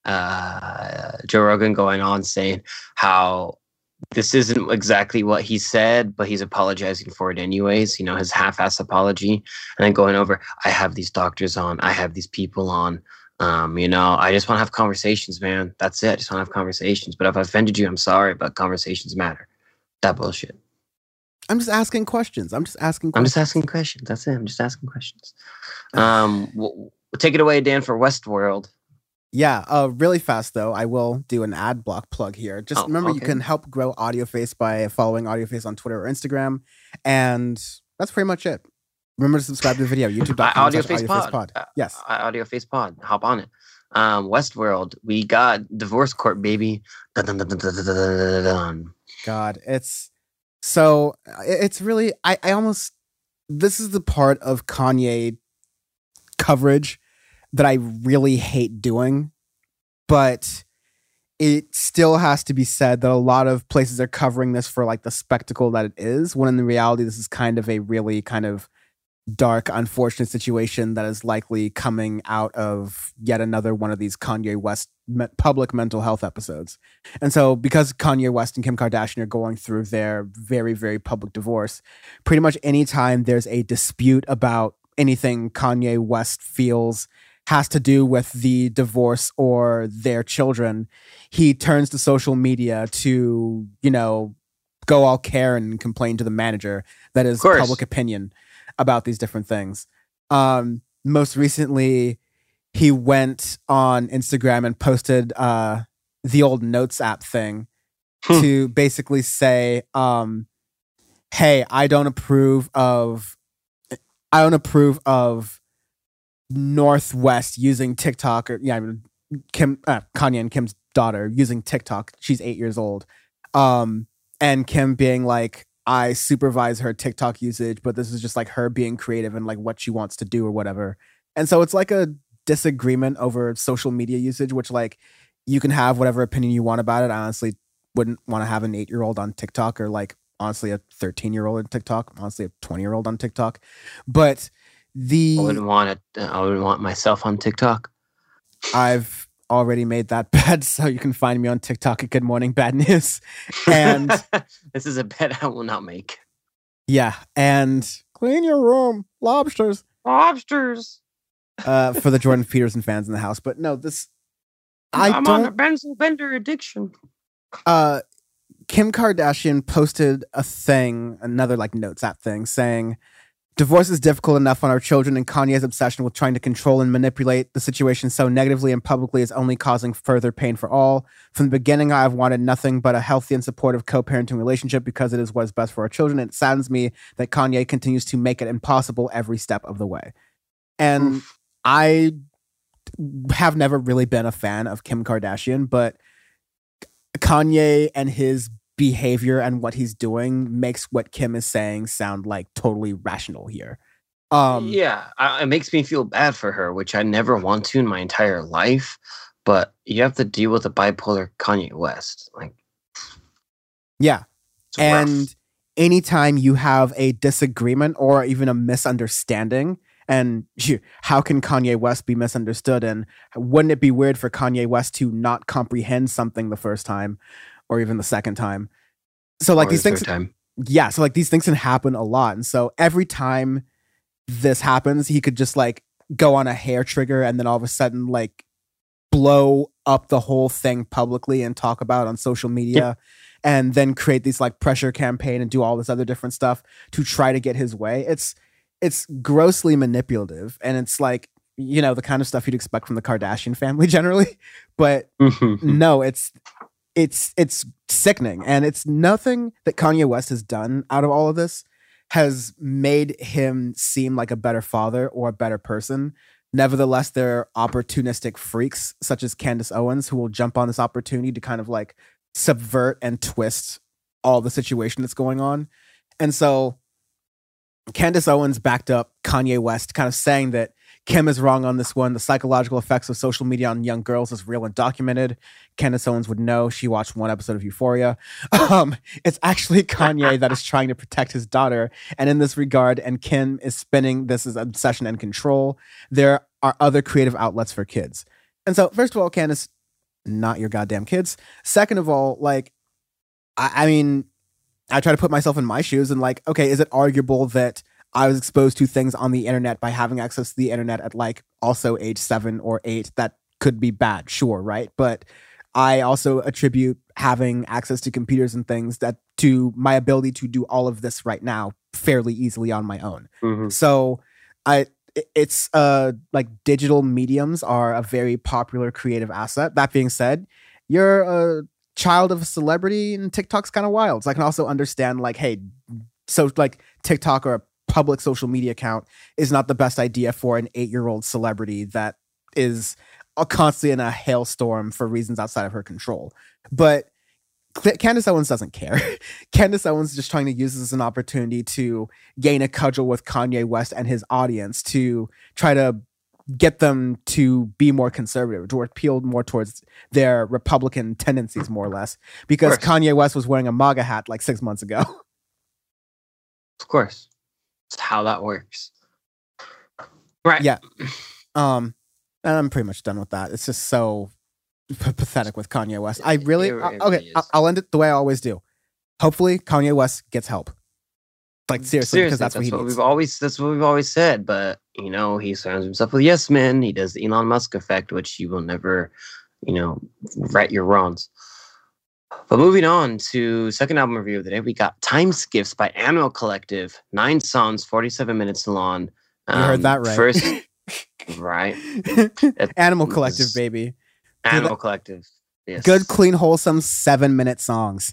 uh, Joe Rogan going on saying how this isn't exactly what he said, but he's apologizing for it anyways. You know, his half-ass apology, and then going over, I have these doctors on, I have these people on. Um, you know, I just want to have conversations, man. That's it. I just want to have conversations. But if I offended you, I'm sorry, but conversations matter. That bullshit. I'm just asking questions. I'm just asking I'm questions. just asking questions. That's it. I'm just asking questions. Um, w- w- take it away, Dan, for Westworld. Yeah, uh, really fast though, I will do an ad block plug here. Just Oh, remember, you okay. can help grow AudioFace by following AudioFace on Twitter or Instagram, and that's pretty much it. Remember to subscribe to the video, youtube dot com Audio slash Face AudioFace Pod. Pod. Yes. Uh, Audio Face Pod. Hop on it. Um, Westworld. We got Divorce Court, baby. Dun, dun, dun, dun, dun, dun, dun, dun, dun. God, it's so it- it's really I, I almost this is the part of Kanye coverage that I really hate doing, but it still has to be said that a lot of places are covering this for like the spectacle that it is, when in reality this is kind of a really kind of dark, unfortunate situation that is likely coming out of yet another one of these Kanye West me- public mental health episodes. And so because Kanye West and Kim Kardashian are going through their very, very public divorce, pretty much anytime there's a dispute about anything Kanye West feels has to do with the divorce or their children, he turns to social media to, you know, go all care and complain to the manager that is course. public opinion about these different things. Um, most recently, he went on Instagram and posted uh, the old Notes app thing Hmm. to basically say, um, "Hey, I don't approve of, I don't approve of Northwest using TikTok, or yeah, I mean, Kim, uh, Kanye and Kim's daughter using TikTok. She's eight years old, um, and Kim being like, I supervise her TikTok usage, but this is just like her being creative and like what she wants to do or whatever. And so it's like a disagreement over social media usage, which like you can have whatever opinion you want about it. I honestly wouldn't want to have an eight year old on TikTok, or like honestly a thirteen year old on TikTok, honestly a twenty year old on TikTok. But the I wouldn't want it. I wouldn't want myself on TikTok. I've already made that bet, so you can find me on TikTok at Good Morning Bad News. And This is a bet I will not make. yeah, and clean your room, lobsters. Lobsters. Uh, for the Jordan Peterson fans in the house. But no, this I I'm on a don't. pencil bender addiction. Uh, Kim Kardashian posted a thing, another like Notes app thing, saying, "Divorce is difficult enough on our children, and Kanye's obsession with trying to control and manipulate the situation so negatively and publicly is only causing further pain for all. From the beginning, I have wanted nothing but a healthy and supportive co-parenting relationship because it is what is best for our children. It saddens me that Kanye continues to make it impossible every step of the way." And I have never really been a fan of Kim Kardashian, but Kanye and his behavior and what he's doing makes what Kim is saying sound like totally rational here. Um, yeah, I, it makes me feel bad for her, which I never want to in my entire life. But you have to deal with a bipolar Kanye West. Like, yeah. it's rough. And anytime you have a disagreement or even a misunderstanding, and you, how can Kanye West be misunderstood? And wouldn't it be weird for Kanye West to not comprehend something the first time or even the second time? So like Or these the things, third time. yeah. So like these things can happen a lot. And so every time this happens, he could just like go on a hair trigger and then all of a sudden like blow up the whole thing publicly and talk about it on social media and then create these like pressure campaign and do all this other different stuff to try to get his way. It's it's grossly manipulative, and it's like, you know, the kind of stuff you'd expect from the Kardashian family generally. But no, it's it's it's sickening, and it's nothing that Kanye West has done out of all of this has made him seem like a better father or a better person. Nevertheless, there are opportunistic freaks such as Candace Owens who will jump on this opportunity to kind of like subvert and twist all the situation that's going on. And so Candace Owens backed up Kanye West, kind of saying that Kim is wrong on this one. The psychological effects of social media on young girls is real and documented. Candace Owens would know. She watched one episode of Euphoria. Um, it's actually Kanye that is trying to protect his daughter. And in this regard, and Kim is spinning this as obsession and control, there are other creative outlets for kids. And so, first of all, Candace, not your goddamn kids. Second of all, like, I, I mean, I try to put myself in my shoes and like, okay, is it arguable that I was exposed to things on the internet by having access to the internet at like also age seven or eight? That could be bad, sure, right? But I also attribute having access to computers and things that to my ability to do all of this right now fairly easily on my own. Mhm. So I it's uh like digital mediums are a very popular creative asset. That being said, you're a child of a celebrity and TikTok's kind of wild. So I can also understand like, hey, so like TikTok or a public social media account is not the best idea for an eight-year-old celebrity that is uh, constantly in a hailstorm for reasons outside of her control. But Cl- Candace Owens doesn't care. Candace Owens is just trying to use this as an opportunity to gain a cudgel with Kanye West and his audience to try to get them to be more conservative, to appeal more towards their Republican tendencies, more or less. Because Of course. Kanye West was wearing a MAGA hat like six months ago. Of course. It's how that works. Right. Yeah. Um, and I'm pretty much done with that. It's just so p- pathetic with Kanye West. I really, It- it uh, really okay, is. I- I'll end it the way I always do. Hopefully, Kanye West gets help. Like seriously, because that's, what he needs. we've always that's what we've always said. But you know, he surrounds himself with yes men. He does the Elon Musk effect, which you will never, you know, right your wrongs. But moving on to second album review of the day, we got Time Skiffs by Animal Collective. Nine songs, forty-seven minutes long. You heard that right. First, right? Animal Collective, was- baby. Animal Collective. Yes. Good, clean, wholesome seven minute songs.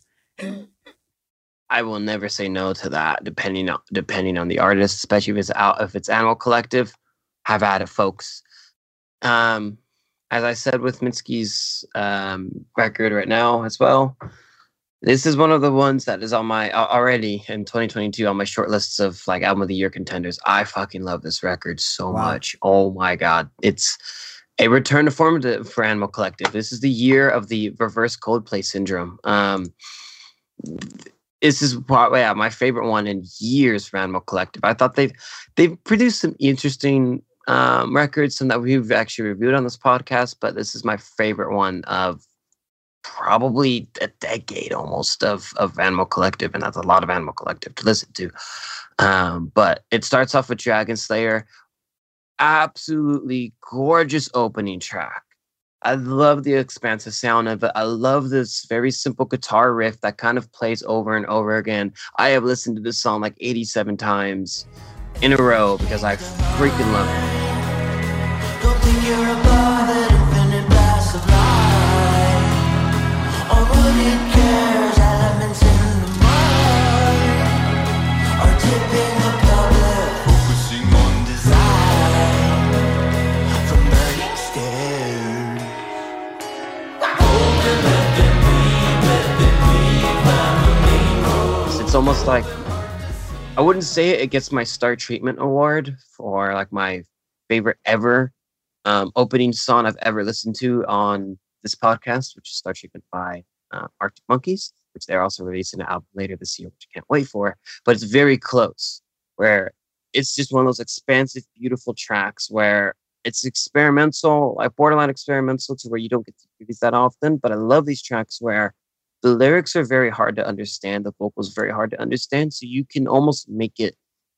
I will never say no to that, depending on depending on the artist, especially if it's out if it's Animal Collective. Have at it, folks. Um, as I said with Mitski's um, record right now as well, this is one of the ones that is on my uh, already in twenty twenty-two on my short lists of like album of the year contenders. I fucking love this record so Wow. much. Oh my god, it's a return to form to, for Animal Collective. This is the year of the reverse Coldplay syndrome. Um, this is probably yeah, my favorite one in years for Animal Collective. I thought they've they've produced some interesting um, records, some that we've actually reviewed on this podcast, but this is my favorite one of probably a decade almost of of Animal Collective, and that's a lot of Animal Collective to listen to. Um, but it starts off with Dragon Slayer, absolutely gorgeous opening track. I love the expansive sound of it. I love this very simple guitar riff that kind of plays over and over again. I have listened to this song like eighty-seven times in a row because I freaking love it. Don't think you're above that infinite blast of light. All what it cares, elements in the mind are tipping the public, focusing on design from burning stairs. It's almost like I wouldn't say it, it gets my Star Treatment Award for like my favorite ever um, opening song I've ever listened to on this podcast, which is Star Treatment by uh, Arctic Monkeys, which they're also releasing an album later this year, which I can't wait for. But it's very close, where it's just one of those expansive, beautiful tracks where it's experimental, like borderline experimental, to where you don't get to do these that often. But I love these tracks where the lyrics are very hard to understand, the vocals very hard to understand, so you can almost make it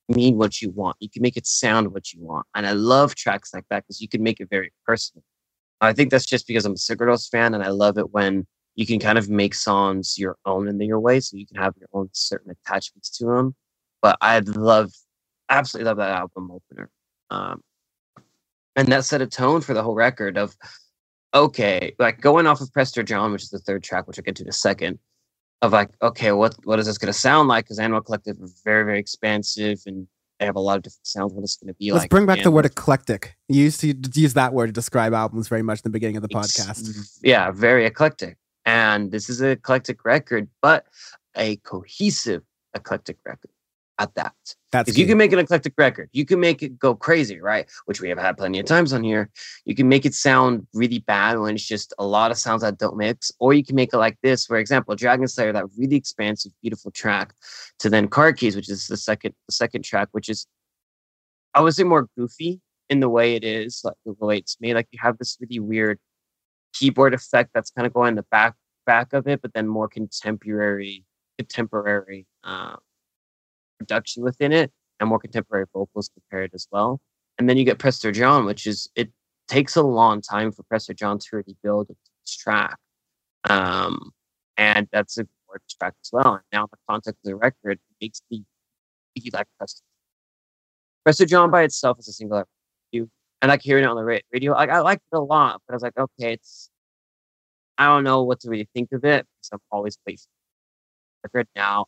mean what you want. You can make it sound what you want. And I love tracks like that because you can make it very personal. I think that's just because I'm a Sigurdos fan, and I love it when you can kind of make songs your own in your way, so you can have your own certain attachments to them. But I love, absolutely love that album opener. Um, and that set a tone for the whole record of, okay, like going off of Prester John, which is the third track, which I'll get to in a second, of like, okay, what what is this going to sound like? Because Animal Collective are very, very expansive, and they have a lot of different sounds. What it's going to be Let's like. bring back And the word eclectic. You used to use that word to describe albums very much in the beginning of the it's- podcast. Yeah, very eclectic. And this is an eclectic record, but a cohesive eclectic record at that. That's Because you key. can make an eclectic record. You can make it go crazy, right? Which we have had plenty of times on here. You can make it sound really bad when it's just a lot of sounds that don't mix. Or you can make it like this. For example, Dragon Slayer, that really expansive, beautiful track, to then Car Keys, which is the second the second track, which is, I would say, more goofy in the way it is, like the way it's made. Like you have this really weird keyboard effect that's kind of going in the back back of it, but then more contemporary contemporary uh, production within it, and more contemporary vocals prepared as well. And then you get Prester John, which is, it takes a long time for Prester John to really build this track, um, and that's a gorgeous track as well. And now in the context of the record, it makes me really like Prester. Prester John by itself is a single I do. I like hearing it on the ra- radio. Like, I liked it a lot, but I was like, okay, it's, I don't know what to really think of it because I'm always waiting for the record now.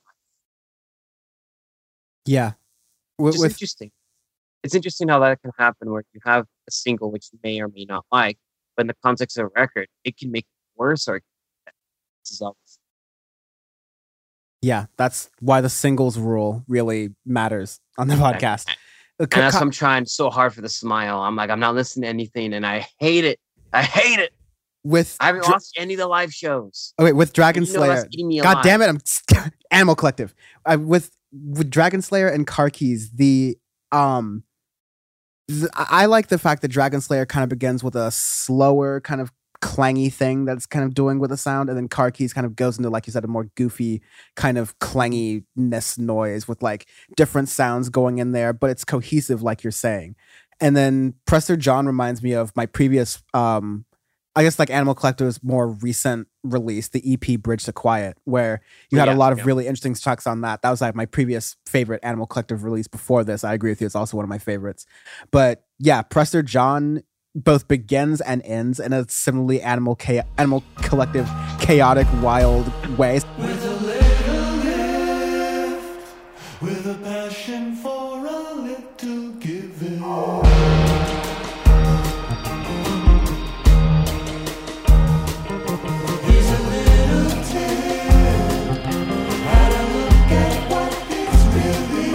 Yeah. With, It's with interesting. It's interesting how that can happen where you have a single which you may or may not like, but in the context of a record, it can make it worse or it can this is all. yeah, that's why the singles rule really matters on the podcast. Uh, And co- that's co- why I'm trying so hard for the smile. I'm like, I'm not listening to anything, and I hate it. I hate it. with I haven't Dra- watched any of the live shows. okay, with Dragon You know that's Slayer. eating me God alive. damn it! I'm Animal Collective. I, with with Dragon Slayer and Car Keys, the um, th- I I like the fact that Dragon Slayer kind of begins with a slower, kind of clangy thing that's kind of doing with the sound, and then Car Keys kind of goes into, like you said, a more goofy kind of clanginess noise with like different sounds going in there, but it's cohesive, like you're saying. And then Prester John reminds me of my previous um I guess like Animal Collective's more recent release, the E P Bridge to Quiet, where you had Yeah, a lot of yeah. really interesting tracks on that. That was like my previous favorite Animal Collective release before this. I agree with you. It's also one of my favorites. But yeah, Prester John both begins and ends in a similarly Animal cha- Animal Collective chaotic, wild way. With a little gift, with a passion for a little giving. He's a little tip, had a look at what he's really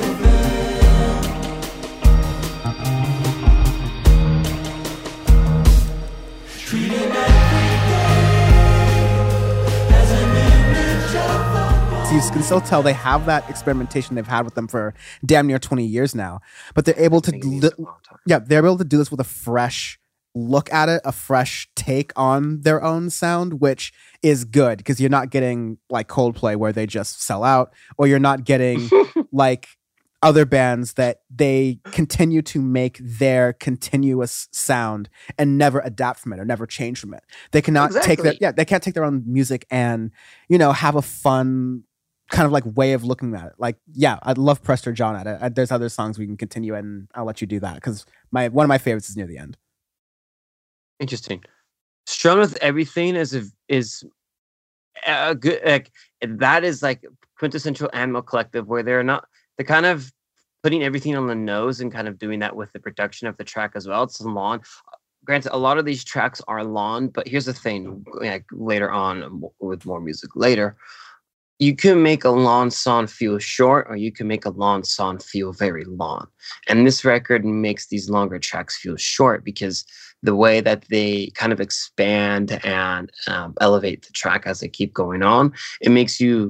living. Treating every day as an image of a So you can still tell they have that experimentation they've had with them for damn near twenty years now, but they're able to, Making li- music a long time. yeah, they're able to do this with a fresh look at it, a fresh take on their own sound, which is good because you're not getting like Coldplay where they just sell out, or you're not getting like other bands that they continue to make their continuous sound and never adapt from it or never change from it. They cannot take their Exactly. yeah, they can't take their own music and, you know, have a fun kind of like way of looking at it. Like, yeah, I love Prester John at it. I, there's other songs we can continue and I'll let you do that because my one of my favorites is near the end. Interesting. Strung with Everything is a, is a good, like that is like quintessential Animal Collective, where they're not, they're kind of putting everything on the nose and kind of doing that with the production of the track as well. It's long. Granted, a lot of these tracks are long, but here's the thing: like later on with more music later, you can make a long song feel short, or you can make a long song feel very long. And this record makes these longer tracks feel short because the way that they kind of expand and um, elevate the track as they keep going on, it makes you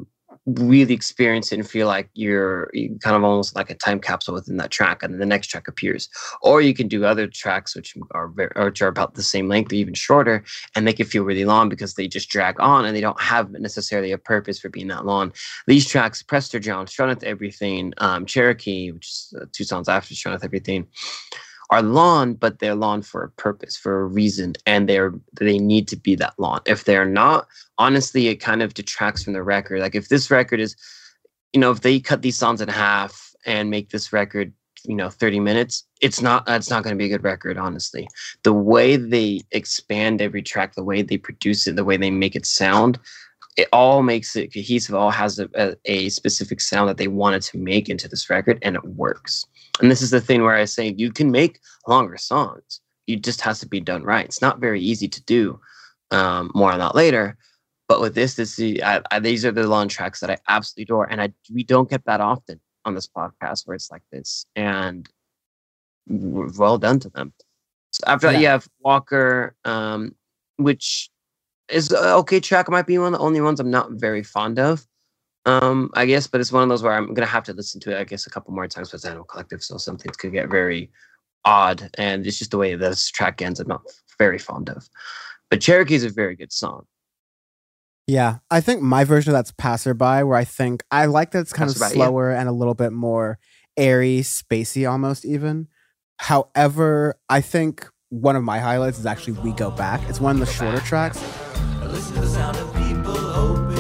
really experience it and feel like you're you kind of almost like a time capsule within that track, and then the next track appears. Or you can do other tracks which are very, which are about the same length or even shorter, and make it feel really long because they just drag on and they don't have necessarily a purpose for being that long. These tracks, Prester John, Strunneth Everything, um, Cherokee, which is uh, two songs after Strunneth Everything, are long, but they're long for a purpose, for a reason, and they're they need to be that long. If they're not, honestly, it kind of detracts from the record. Like if this record is, you know, if they cut these songs in half and make this record, you know, thirty minutes, it's not it's not going to be a good record, honestly. The way they expand every track, the way they produce it, the way they make it sound, it all makes it cohesive. All has a, a, a specific sound that they wanted to make into this record, and it works. And this is the thing where I say you can make longer songs. It just has to be done right. It's not very easy to do. Um, more on that later. But with this, this is, I, I, these are the long tracks that I absolutely adore, and I we don't get that often on this podcast where it's like this. And well done to them. So after that, Yeah. you have Walker, um, which is an okay track. It might be one of the only ones I'm not very fond of. Um, I guess, but it's one of those where I'm gonna have to listen to it, I guess, a couple more times with Animal Collective, so some things could get very odd, and it's just the way this track ends. I'm not very fond of, but Cherokee is a very good song. Yeah, I think my version of that's Passerby, where I think I like that it's kind of Passerby, yeah. slower and a little bit more airy, spacey, almost even. However, I think one of my highlights is actually We Go Back. It's one of the shorter tracks. Listen to the sound of people hoping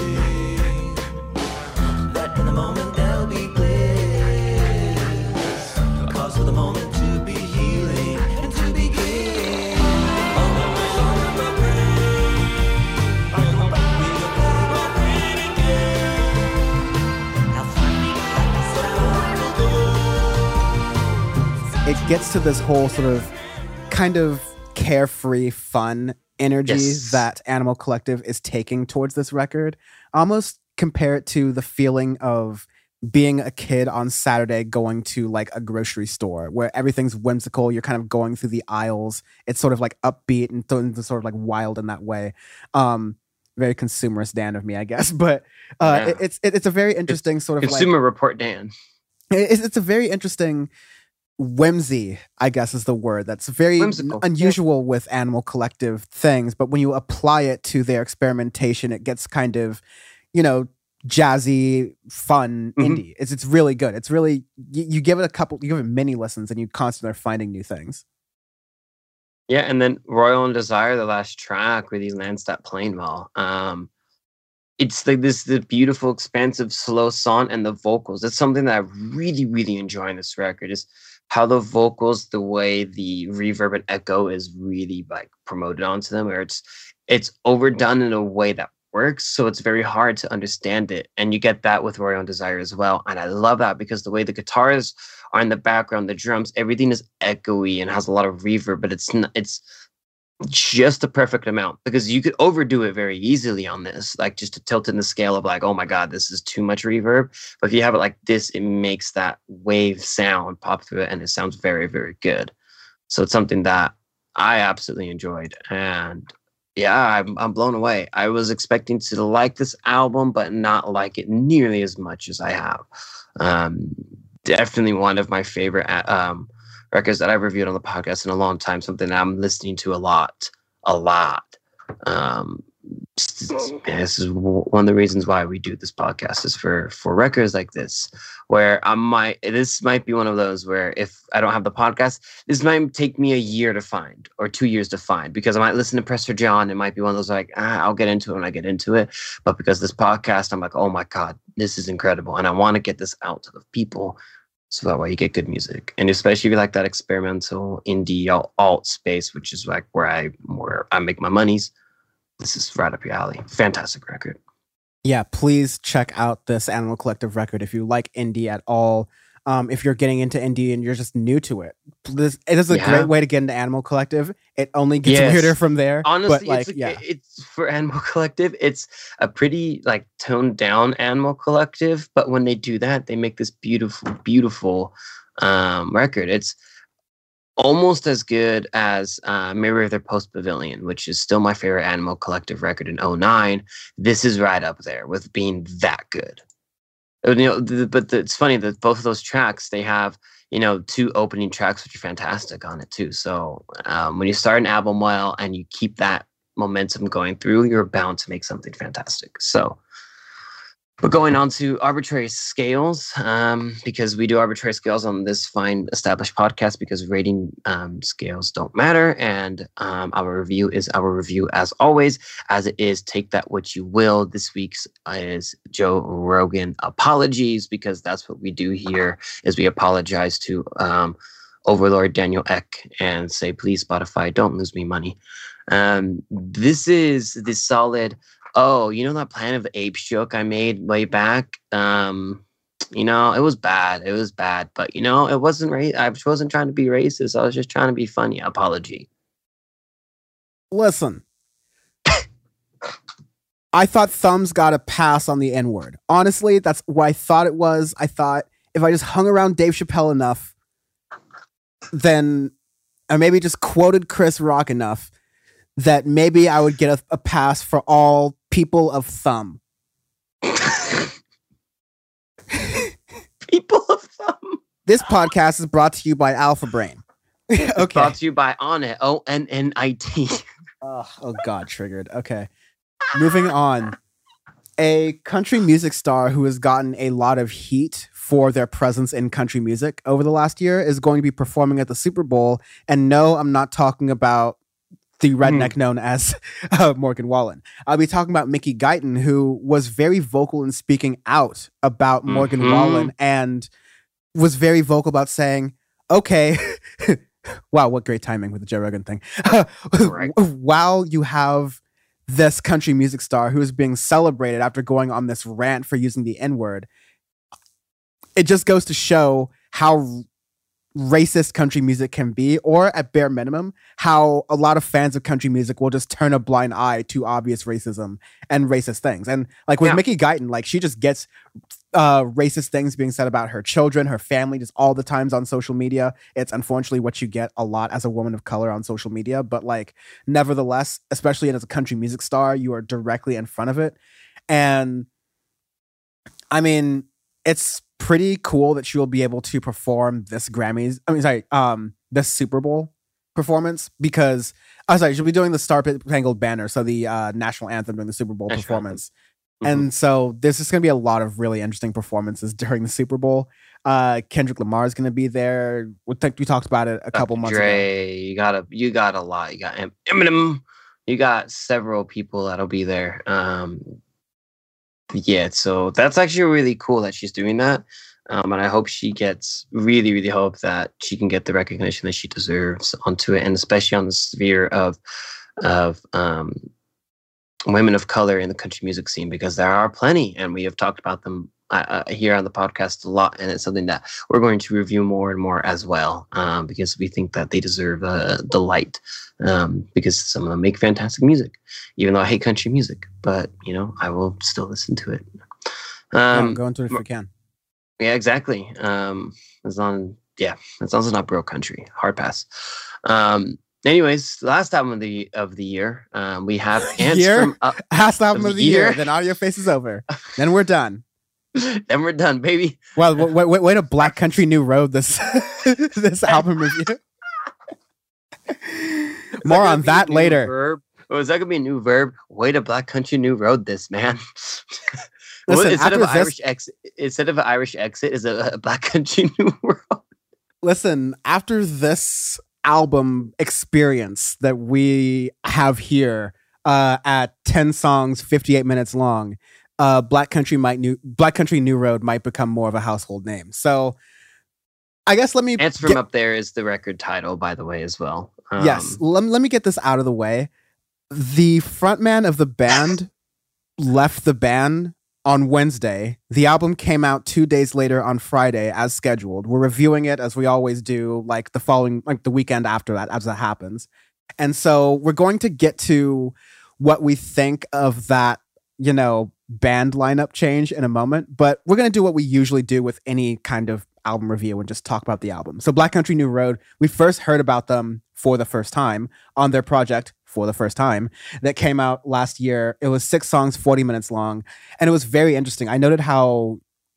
that in the moment they'll be bliss. Cause for the moment to be healing and to begin. On the way, on the brain. On the way, we go back our brain again. Now finding that sound. It gets to this whole sort of kind of carefree, fun energy Yes. that Animal Collective is taking towards this record. Almost compare it to the feeling of being a kid on Saturday going to like a grocery store where everything's whimsical. You're kind of going through the aisles. It's sort of like upbeat and th- and sort of like wild in that way. Um, very consumerist Dan of me, I guess. But uh, Yeah. it, it's it, it's a very interesting sort of like Consumer Report Dan. it's, it's a very interesting whimsy, I guess is the word. That's very Whimsical, unusual with Animal Collective things, but when you apply it to their experimentation, it gets kind of, you know, jazzy, fun, Mhm. indie. It's it's really good. It's really you, you give it a couple, you give it many listens, and you constantly are finding new things. Yeah, and then Royal and Desire, the last track where these lands stop playing well. Um, it's like this the beautiful, expansive, slow song and the vocals. It's something that I really, really enjoy in this record is how the vocals, the way the reverb and echo is really like promoted onto them, where it's it's overdone in a way that works. So it's very hard to understand it. And you get that with Royal and Desire as well. And I love that because the way the guitars are in the background, the drums, everything is echoey and has a lot of reverb, but it's not, it's just the perfect amount because you could overdo it very easily on this, like just to tilt in the scale of like, oh my God, this is too much reverb. But if you have it like this, it makes that wave sound pop through it and it sounds very, very good. So it's something that I absolutely enjoyed. And yeah, I'm, I'm blown away. I was expecting to like this album, but not like it nearly as much as I have. Um, definitely one of my favorite uh, um, records that I've reviewed on the podcast in a long time. Something that I'm listening to a lot, a lot. Um, this is one of the reasons why we do this podcast is for for records like this, where I might this might be one of those where if I don't have the podcast, this might take me a year to find or two years to find because I might listen to Prester John. It might be one of those like ah, I'll get into it when I get into it, but because this podcast, I'm like, oh my God, this is incredible, and I want to get this out to the people. So that way you get good music, and especially if you like that experimental indie alt, alt space, which is like where I where I make my monies. This is right up your alley. Fantastic record. Yeah, please check out this Animal Collective record if you like indie at all. Um, if you're getting into indie and you're just new to it, this, it is a Yeah. great way to get into Animal Collective. It only gets Yes. weirder from there. Honestly, but like, it's, like, yeah, it's for Animal Collective. It's a pretty like toned down Animal Collective, but when they do that, they make this beautiful, beautiful um, record. It's almost as good as uh, Mirror of the Post Pavilion, which is still my favorite Animal Collective record in oh nine. This is right up there with being that good. Uh, You know, th- but the, it's funny that both of those tracks they have you know two opening tracks which are fantastic on it too. So um, when you start an album well and you keep that momentum going through, you're bound to make something fantastic. So. But going on to arbitrary scales, um, because we do arbitrary scales on this fine established podcast because rating um, scales don't matter. And um, our review is our review as always, as it is Take That What You Will. This week's is Joe Rogan Apologies, because that's what we do here is we apologize to um, Overlord Daniel Ek and say, please, Spotify, don't lose me money. Um, this is the solid... Oh, you know that Planet of the Apes joke I made way back? Um, you know, it was bad. It was bad. But, you know, it wasn't ra- I wasn't trying to be racist. I was just trying to be funny. Apology. Listen. I thought Thumbs got a pass on the N-word. Honestly, that's what I thought it was. I thought if I just hung around Dave Chappelle enough, then I maybe just quoted Chris Rock enough that maybe I would get a, a pass for all people of thumb. People of thumb. This podcast is brought to you by Alpha Brain. Okay. Brought to you by Onnit. O N N I T. Oh, oh God, triggered. Okay. Moving on. A country music star who has gotten a lot of heat for their presence in country music over the last year is going to be performing at the Super Bowl. And no, I'm not talking about the redneck mm. known as uh, Morgan Wallen. I'll be talking about Mickey Guyton, who was very vocal in speaking out about mm-hmm. Morgan Wallen and was very vocal about saying, okay, wow, what great timing with the Joe Rogan thing. Right. While you have this country music star who is being celebrated after going on this rant for using the N-word, it just goes to show how racist country music can be, or at bare minimum, how a lot of fans of country music will just turn a blind eye to obvious racism and racist things. And like with yeah. Mickey Guyton, like she just gets uh, racist things being said about her children, her family, just all the times on social media. It's unfortunately what you get a lot as a woman of color on social media. But like, nevertheless, especially as a country music star, you are directly in front of it. And I mean, it's pretty cool that she will be able to perform this Grammys. I mean, sorry, um, this Super Bowl performance because, oh, sorry, she'll be doing the Star Spangled Banner, so the uh, national anthem during the Super Bowl national performance. Mm-hmm. And so there's just going to be a lot of really interesting performances during the Super Bowl. Uh, Kendrick Lamar is going to be there. We, th- we talked about it a couple Doctor months Dre, ago. You got a, you got a lot. You got Eminem. You got several people that'll be there. Um, Yeah, so that's actually really cool that she's doing that. Um, and I hope she gets, really, really hope that she can get the recognition that she deserves onto it. And especially on the sphere of, of um, women of color in the country music scene, because there are plenty. And we have talked about them uh, here on the podcast a lot. And it's something that we're going to review more and more as well, um, because we think that they deserve uh, the light. Um, because some of them make fantastic music, even though I hate country music, but you know, I will still listen to it. Um, yeah, go into it if you can. Yeah, exactly. Um, as long, yeah, as long as it's not bro country, hard pass. Um, anyways, last album of the of the year, um, we have Ants year? from uh, last album of the year. year. Then Audio Face is over. Then we're done. Then we're done, baby. Well, wait, wait, wait a Black Country New Road this this album review. More on that later. Verb? Oh, is that gonna be a new verb? Way to Black Country New Road this, man. Listen, instead of this, Irish exit, instead of an Irish exit, is a, a Black Country New World. Listen, after this album experience that we have here uh, at ten songs, fifty-eight minutes long, uh, Black Country might new Black Country New Road might become more of a household name. So, I guess let me. Ants from get, Up There is the record title, by the way, as well. Um, yes, let, let me get this out of the way. The frontman of the band left the band on Wednesday. The album came out two days later on Friday as scheduled. We're reviewing it as we always do, like the following, like the weekend after that, as that happens. And so we're going to get to what we think of that, you know, band lineup change in a moment. But we're going to do what we usually do with any kind of album review and just talk about the album. So Black Country New Road, we first heard about them for the first time on their project For the First Time that came out last year. It was six songs, forty minutes long, and it was very interesting. I noted how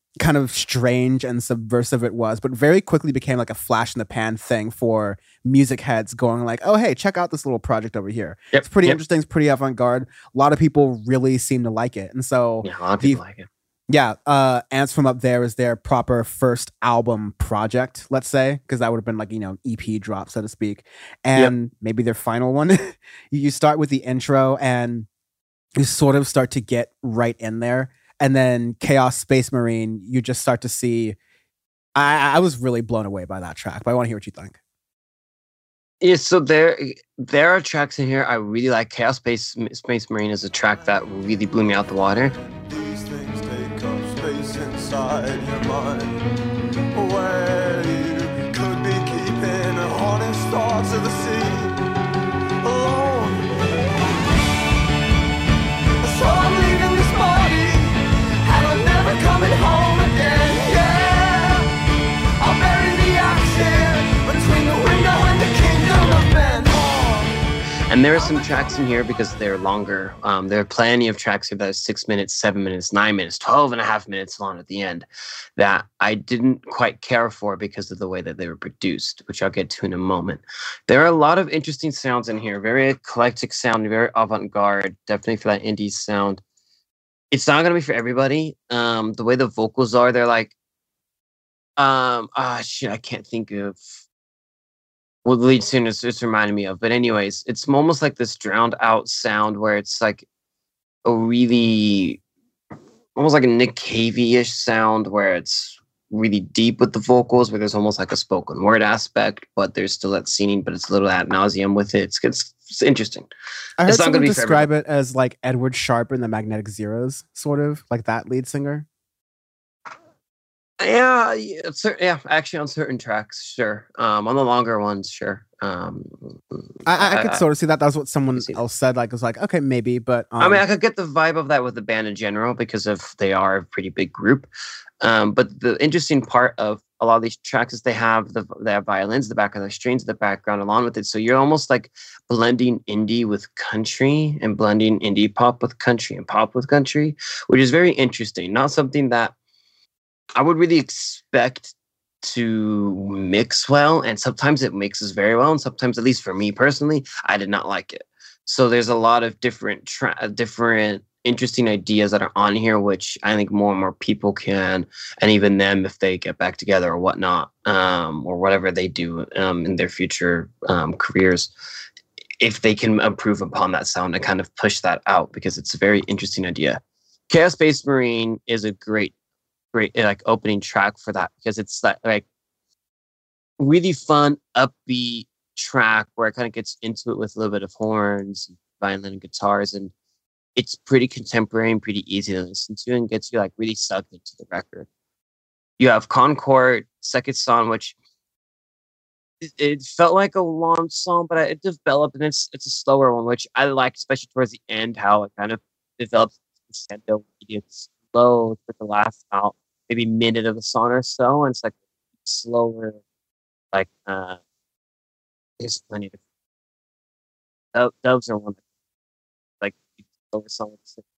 kind of strange and subversive it was, but very quickly became like a flash in the pan thing for music heads going like, oh, hey, check out this little project over here. Yep, It's pretty yep. interesting. It's pretty avant-garde. A lot of people really seem to like it. And so, Yeah, a lot of the- people like it. yeah, uh, Ants From Up There is their proper first album project, let's say, because that would have been like, you know, E P drop, so to speak. And maybe their final one. You start with the intro and you sort of start to get right in there. And then Chaos Space Marine, you just start to see. I, I was really blown away by that track, but I want to hear what you think. Yeah, so there there are tracks in here I really like. Chaos Space Space Marine is a track that really blew me out the water. These things take up space inside your mind, where you could be keeping honest thoughts of the sea alone. So I'm leaving this body, and I'm never coming home again. Yeah, I'll bury the action between the window and the kingdom of men. Oh. And there are some tracks in here because they're longer. Um, there are plenty of tracks here that are six minutes, seven minutes, nine minutes, twelve and a half minutes long at the end that I didn't quite care for because of the way that they were produced, which I'll get to in a moment. There are a lot of interesting sounds in here, very eclectic sound, very avant-garde, definitely for that indie sound. It's not going to be for everybody. Um, the way the vocals are, they're like, um, ah, shit, I can't think of what the lead singer is just reminding me of. But anyways, it's almost like this drowned out sound where it's like a really, almost like a Nick Cavey-ish sound where it's really deep with the vocals, where there's almost like a spoken word aspect, but there's still that singing, but it's a little ad nauseum with it. It's, it's, it's interesting. I heard It's not gonna someone be for describe it as like Edward Sharpe in the Magnetic Zeros, sort of like that lead singer. Yeah, yeah, cer- yeah. Actually, on certain tracks, sure. Um, on the longer ones, sure. Um, I, I, I could I- sort of see that. That was what someone can see that. else said. Like, it was like, okay, maybe, but um, I mean, I could get the vibe of that with the band in general because of they are a pretty big group. Um, but the interesting part of a lot of these tracks is they have the they have violins, the back of the strings, the background along with it. So you're almost like blending indie with country and blending indie pop with country and pop with country, which is very interesting. Not something that I would really expect to mix well, and sometimes it mixes very well, and sometimes, at least for me personally, I did not like it. So there's a lot of different, tra- uh, different, interesting ideas that are on here, which I think more and more people can, and even them, if they get back together or whatnot, um, or whatever they do um, in their future um, careers, if they can improve upon that sound and kind of push that out, because it's a very interesting idea. Chaos Space Marine is a great great like opening track for that, because it's that like really fun upbeat track where it kind of gets into it with a little bit of horns, violin, and guitars, and it's pretty contemporary and pretty easy to listen to and gets you like really sucked into the record. You have Concord, second song, which it, it felt like a long song, but it developed, and it's it's a slower one, which I like, especially towards the end, how it kind of develops crescendo. It's slow for the last out maybe minute of the song or so, and it's like slower, like uh there's plenty of Dove- doves are one that, like slower song.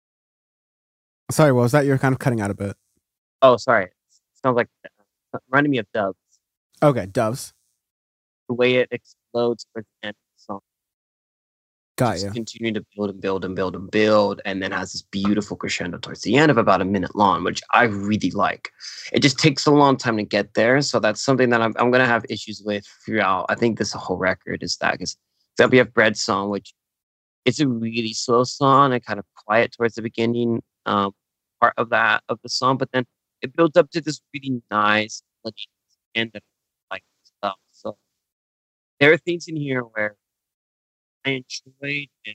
sorry, what was that? You're kind of cutting out a bit. Oh, sorry, it sounds like uh, reminding me of Doves. Okay, Doves. The way it explodes towards the end of the song, Got just you. continuing to build and build and build and build, and then has this beautiful crescendo towards the end of about a minute long, which I really like. It just takes a long time to get there, so that's something that I'm I'm gonna have issues with throughout. I think this whole record is that, because example, you have Bread Song, which it's a really slow song and kind of quiet towards the beginning um, part of that of the song, but then it builds up to this really nice melody end that I like as well. So there are things in here where I enjoyed and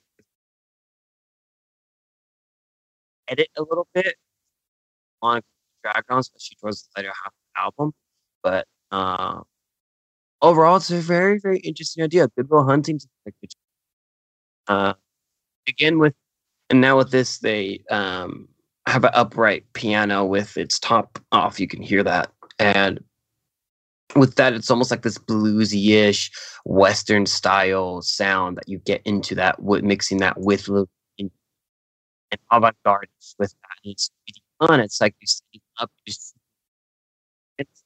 edit a little bit on drag on, especially towards the later half of the album. But uh, overall, it's a very, very interesting idea. Good Will Huntington. Uh, again, with and now with this, they um, have an upright piano with its top off. You can hear that, and with that, it's almost like this bluesy-ish Western style sound that you get into that, with mixing that with little in- and avant-garde with that. And it's really fun. It's like you're sitting up, you're just It's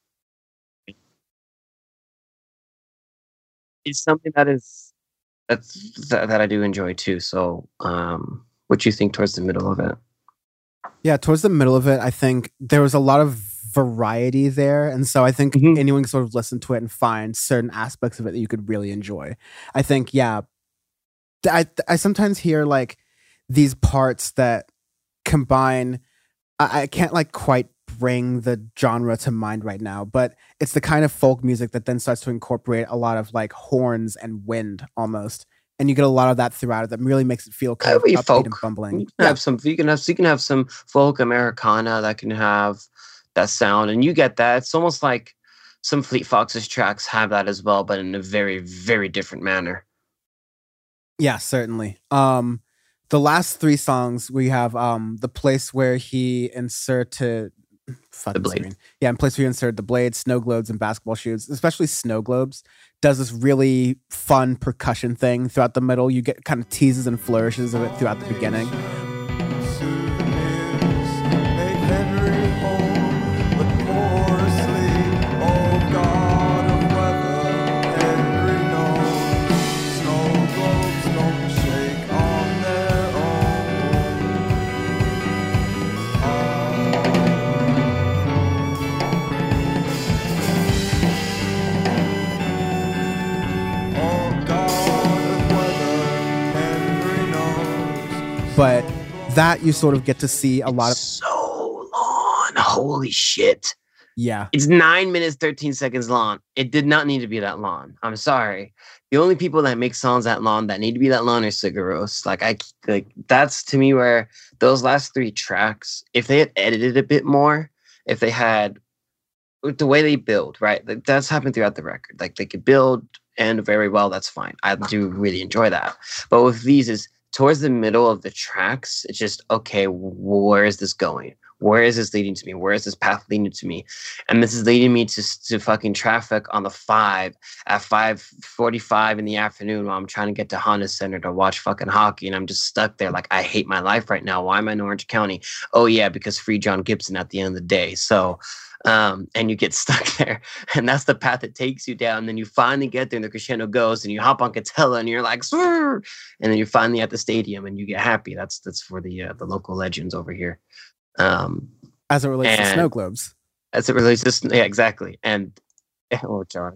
it's something that is that's that, that I do enjoy too. So, um, what you think towards the middle of it? Yeah, towards the middle of it, I think there was a lot of variety there. And so I think Mhm. anyone can sort of listen to it and find certain aspects of it that you could really enjoy. I think, yeah, th- I, I sometimes hear like these parts that combine, I, I can't like quite bring the genre to mind right now, but it's the kind of folk music that then starts to incorporate a lot of like horns and wind almost. And you get a lot of that throughout it that really makes it feel kind of Every upbeat folk. and bumbling. You can Yeah. have some. You can have. You can have some folk Americana that can have that sound, and you get that. It's almost like some Fleet Foxes tracks have that as well, but in a very, very different manner. Yeah, certainly. Um, the last three songs we have um the place where he inserted fucking blade. screen. Yeah, in place where he inserted the blade, snow globes, and basketball shoes, especially snow globes, does this really fun percussion thing throughout the middle. You get kind of teases and flourishes of it throughout the beginning. Souvenirs make Henry whole, but poor sleep. Oh God of weather, Henry knows. Snow globes don't shake on their own. Oh God of weather, Henry knows. But that you sort of get to see a lot of So long. Holy shit. yeah. It's nine minutes, thirteen seconds long. It did not need to be that long. I'm sorry. The only people that make songs that long that need to be that long are Sigur Rós. Like I like that's to me where those last three tracks, if they had edited a bit more, if they had with the way they build, right? Like, that's happened throughout the record. Like they could build and very well, that's fine. I do really enjoy that. But with these is towards the middle of the tracks, it's just okay, where is this going? Where is this leading to me? Where is this path leading to me? And this is leading me to to fucking traffic on the five at five forty-five in the afternoon while I'm trying to get to Honda Center to watch fucking hockey. And I'm just stuck there. Like, I hate my life right now. Why am I in Orange County? Oh yeah, because free John Gibson at the end of the day. So, um, and you get stuck there. And that's the path it takes you down. And then you finally get there and the crescendo goes and you hop on Catella and you're like, "Swirr!" And then you're finally at the stadium and you get happy. That's, that's for the, uh, the local legends over here. Um, As it relates to and- snow globes. as it relates to sn- yeah, exactly. And oh, John,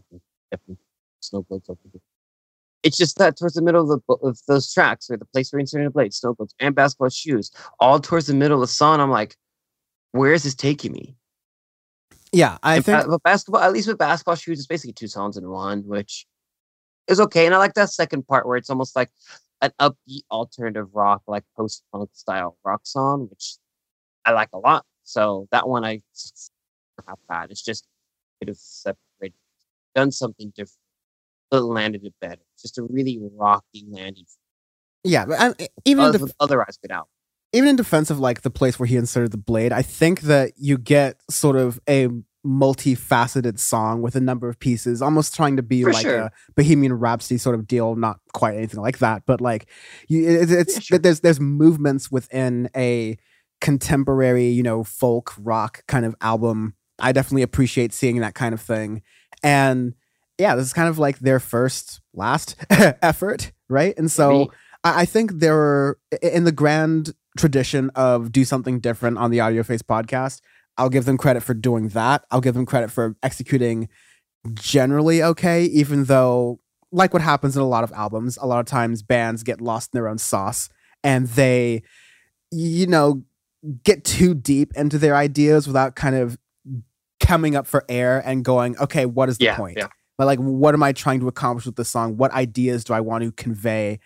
snow globes over here. It's just that towards the middle of, the, bo- of those tracks, or the place where inserting a blade, snow globes, and basketball shoes, all towards the middle of the song. I'm like, where is this taking me? Yeah, I And think ba- but basketball, at least with basketball shoes, it's basically two songs in one, which is okay. And I like that second part where it's almost like an upbeat alternative rock, like post-punk style rock song, which I like a lot. So that one I s- not bad. It's just could have separated, done something different, but landed it better. Just a really rocky landing. yeah, but I, even in Other, def- otherwise, good out. even in defense of like the place where he inserted the blade, I think that you get sort of a multifaceted song with a number of pieces, almost trying to be For like sure. a Bohemian Rhapsody sort of deal. Not quite anything like that, but like you, it, it's Yeah, sure. there's there's movements within a contemporary, you know, folk rock kind of album. I definitely appreciate seeing that kind of thing, and yeah, this is kind of like their first last effort, right? And so. Maybe. I I think there were, in the grand tradition of do something different on the Audio Face podcast, I'll give them credit for doing that. I'll give them credit for executing generally okay, even though, like what happens in a lot of albums, a lot of times bands get lost in their own sauce and they, you know, get too deep into their ideas without kind of coming up for air and going, okay, what is the Yeah, point? yeah. But like, what am I trying to accomplish with this song? What ideas do I want to convey?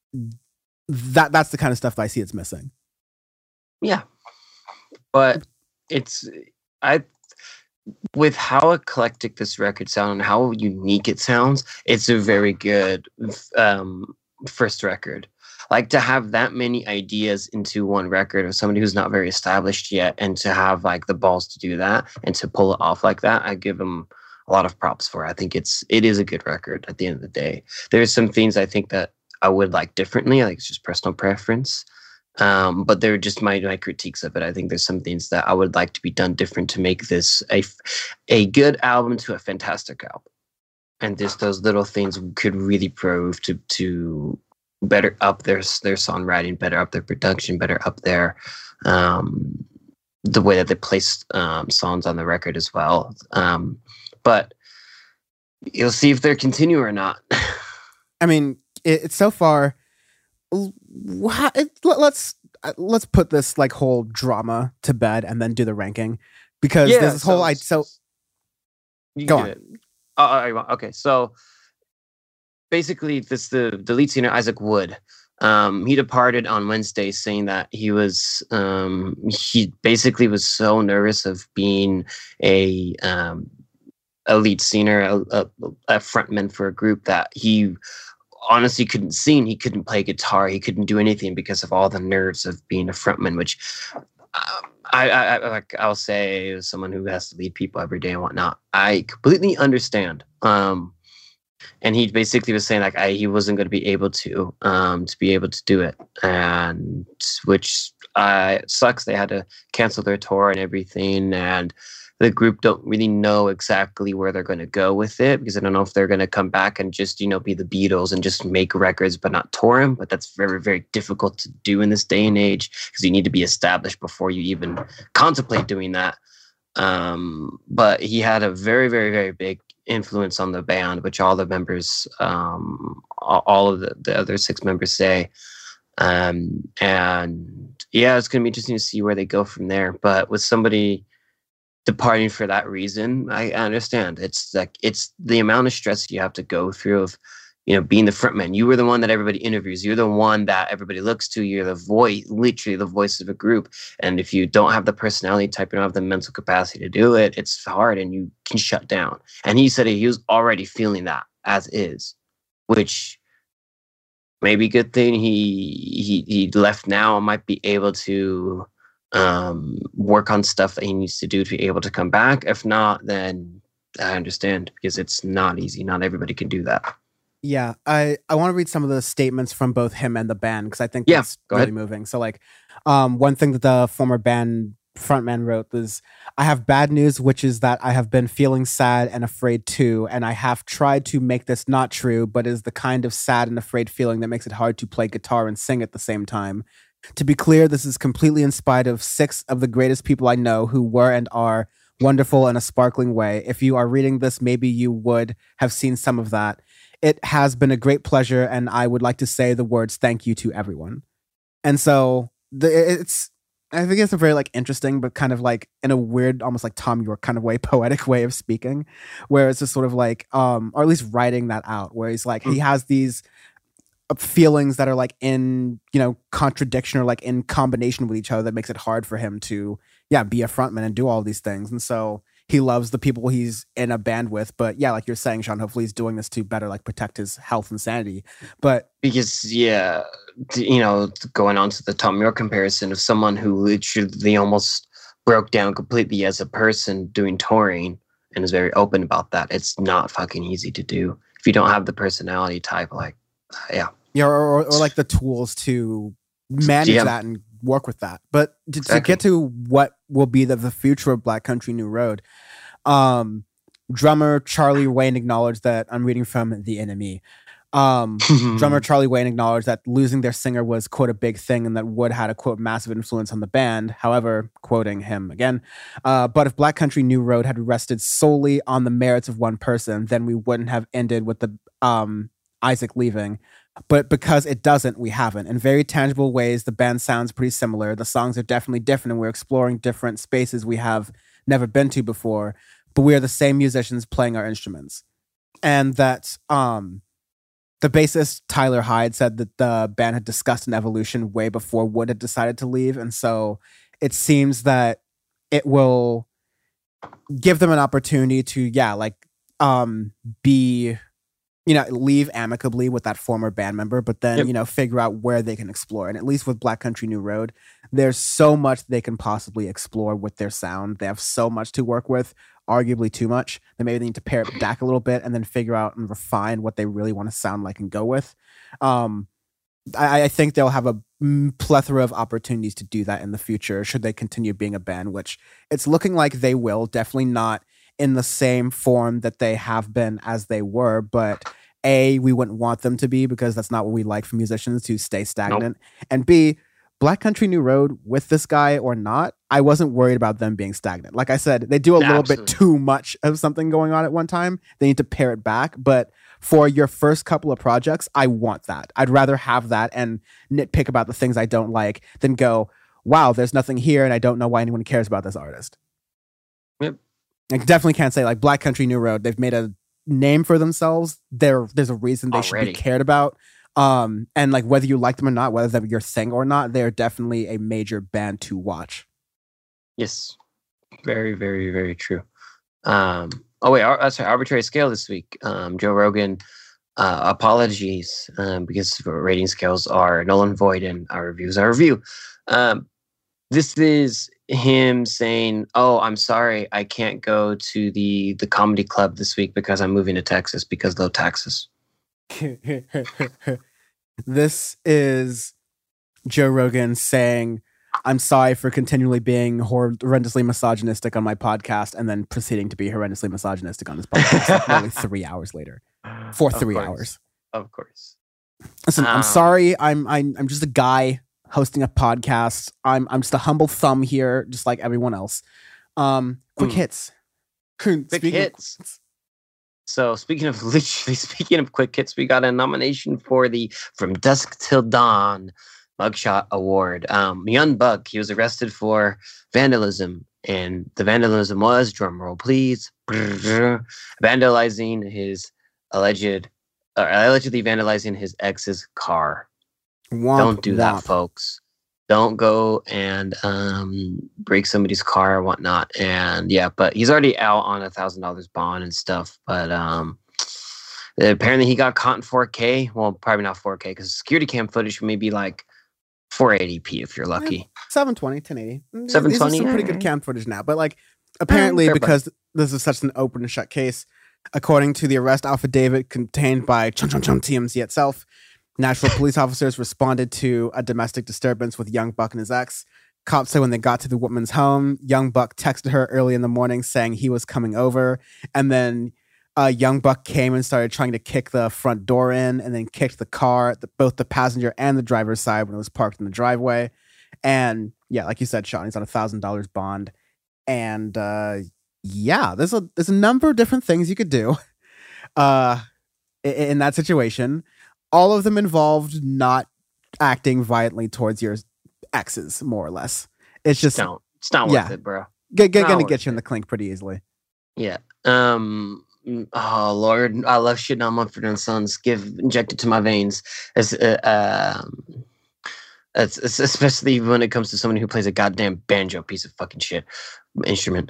That that's the kind of stuff that I see it's missing. Yeah, but it's I with how eclectic this record sounds and how unique it sounds. It's a very good um, first record. Like to have that many ideas into one record of somebody who's not very established yet, and to have like the balls to do that and to pull it off like that, I give them a lot of props for. I think it's it is a good record at the end of the day. There's some things I think that I would like differently. Like it's just personal preference. Um, but they're just my my critiques of it. I think there's some things that I would like to be done different to make this a f- a good album to a fantastic album. And just those little things could really prove to to better up their their songwriting, better up their production, better up their um, the way that they place um, songs on the record as well. Um, but you'll see if they're continue or not. I mean, it, it's so far. wha- it, let, let's uh, let's put this like whole drama to bed and then do the ranking because Yeah, there's this whole so- I so You Go get on. it. Oh, all right, well, okay, so basically, this the the lead singer Isaac Wood. Um, he departed on Wednesday, saying that he was um, he basically was so nervous of being a um, a lead singer, a, a, a frontman for a group that he honestly couldn't sing. He couldn't play guitar. He couldn't do anything because of all the nerves of being a frontman. Which uh, I, I, I like I'll say, as someone who has to lead people every day and whatnot, I completely understand. Um, and he basically was saying like I, he wasn't going to be able to um, to be able to do it, and which uh, sucks. They had to cancel their tour and everything, and the group don't really know exactly where they're going to go with it because I don't know if they're going to come back and just you know be the Beatles and just make records but not tour them. But that's very very difficult to do in this day and age because you need to be established before you even contemplate doing that. Um, but he had a very very very big influence on the band, which all the members, um, all all of the, the other six members say. Um, and yeah, it's going to be interesting to see where they go from there. But with somebody departing for that reason, I, I understand. It's like it's the amount of stress you have to go through of, you know, being the frontman. You were the one that everybody interviews. You're the one that everybody looks to. You're the voice, literally the voice of a group. And if you don't have the personality type, you don't have the mental capacity to do it, it's hard and you can shut down. And he said he was already feeling that as is, which maybe good thing he he he left now and might be able to um, work on stuff that he needs to do to be able to come back. If not, then I understand because it's not easy. Not everybody can do that. yeah, I I want to read some of the statements from both him and the band because I think Yeah, that's go really ahead. moving. So like, um, one thing that the former band frontman wrote was, "I have bad news, which is that I have been feeling sad and afraid too, and I have tried to make this not true, but is the kind of sad and afraid feeling that makes it hard to play guitar and sing at the same time. To be clear, this is completely in spite of six of the greatest people I know who were and are wonderful in a sparkling way. If you are reading this, maybe you would have seen some of that. It has been a great pleasure, and I would like to say the words thank you to everyone." And so the, it's, I think it's a very like interesting, but kind of like in a weird, almost like Tom York kind of way, poetic way of speaking, where it's just sort of like, um, or at least writing that out, where he's like, he has these uh, feelings that are like in, you know, contradiction or like in combination with each other that makes it hard for him to, yeah, be a frontman and do all these things. And so he loves the people he's in a band with, but yeah, like you're saying, Sean, hopefully he's doing this to better like protect his health and sanity. But Because yeah, t- you know, going on to the Tom York comparison of someone who literally almost broke down completely as a person doing touring and is very open about that. It's not fucking easy to do if you don't have the personality type. Like, uh, yeah, yeah, or, or, or like the tools to manage Yeah. that and work with that. But to, to Exactly. get to what will be the, the future of Black Country New Road, um, drummer Charlie Wayne acknowledged that, I'm reading from The Enemy. Um, drummer Charlie Wayne acknowledged that losing their singer was, quote, a big thing and that Wood had a, quote, massive influence on the band. However, quoting him again, uh, but if Black Country New Road had rested solely on the merits of one person, then we wouldn't have ended with the um, Isaac leaving. But because it doesn't, we haven't. In very tangible ways, the band sounds pretty similar. The songs are definitely different, and we're exploring different spaces we have never been to before. But we are the same musicians playing our instruments. And that um, the bassist, Tyler Hyde, said that the band had discussed an evolution way before Wood had decided to leave. And so it seems that it will give them an opportunity to, yeah, like um, be... you know, leave amicably with that former band member, but then, Yep. you know, figure out where they can explore. And at least with Black Country New Road, there's so much they can possibly explore with their sound. They have so much to work with, arguably too much, that maybe they need to pare it back a little bit and then figure out and refine what they really want to sound like and go with. Um, I, I think they'll have a mm, plethora of opportunities to do that in the future should they continue being a band, which it's looking like they will. Definitely not in the same form that they have been as they were, but A, we wouldn't want them to be because that's not what we like for musicians to stay stagnant. And B, Black Country New Road, with this guy or not, I wasn't worried about them being stagnant. Like I said, they do a little bit Absolutely. too much of something going on at one time. They need to pare it back. But for your first couple of projects, I want that. I'd rather have that and nitpick about the things I don't like than go, wow, there's nothing here and I don't know why anyone cares about this artist. Yep. I definitely can't say like Black Country New Road. They've made a name for themselves. There, there's a reason they should Already. be cared about. Um, and like whether you like them or not, whether they're your thing or not, they're definitely a major band to watch. Yes, very, very, very true. Um, oh wait, ar- uh, sorry, arbitrary scale this week. Um, Joe Rogan, uh, apologies um, because rating scales are null and void, and our reviews are review. Um, this is him saying, "Oh, I'm sorry, I can't go to the the comedy club this week because I'm moving to Texas because low taxes." This is Joe Rogan saying, I'm sorry for continually being hor- horrendously misogynistic on my podcast and then proceeding to be horrendously misogynistic on this podcast like nearly three hours later. For Of three course. hours. Of course. Listen, I'm Um, sorry. I'm, I'm I'm just a guy hosting a podcast. I'm I'm just a humble thumb here, just like everyone else. Um, quick Mm. hits. Quick Speaking of hits. So speaking of literally speaking of quick hits, we got a nomination for the From Dusk Till Dawn Mugshot Award. Um, Young Buck, he was arrested for vandalism, and the vandalism was, drum roll please, vandalizing his alleged, or allegedly vandalizing his ex's car. Womp, Don't do that, womp. folks. Don't go and um, break somebody's car or whatnot. And yeah, but he's already out on a thousand dollars bond and stuff. But um, apparently he got caught in four K. Well, probably not four K because security cam footage may be like four eighty p if you're lucky. seven twenty, ten eighty. Mm, seven These are twenty, some pretty yeah, good yeah. cam footage now. But like, apparently, fair play. because this is such an open and shut case, according to the arrest affidavit contained by Chum Chum Chum T M Z itself, Nashville police officers responded to a domestic disturbance with Young Buck and his ex. Cops said when they got to the woman's home, Young Buck texted her early in the morning saying he was coming over. And then uh, Young Buck came and started trying to kick the front door in and then kicked the car, the, both the passenger and the driver's side when it was parked in the driveway. And yeah, like you said, Sean, he's on a thousand dollars bond. And uh, yeah, there's a there's a number of different things you could do uh, in, in that situation. All of them involved not acting violently towards your exes, more or less. It's just Don't. It's not worth yeah. it, bro. g- g- not gonna worth get you in it. the clink pretty easily. Yeah. Um. Oh Lord, I love shitting on Mumford and Sons. Give injected to my veins. As uh, um, it's, it's especially when it comes to someone who plays a goddamn banjo piece of fucking shit instrument.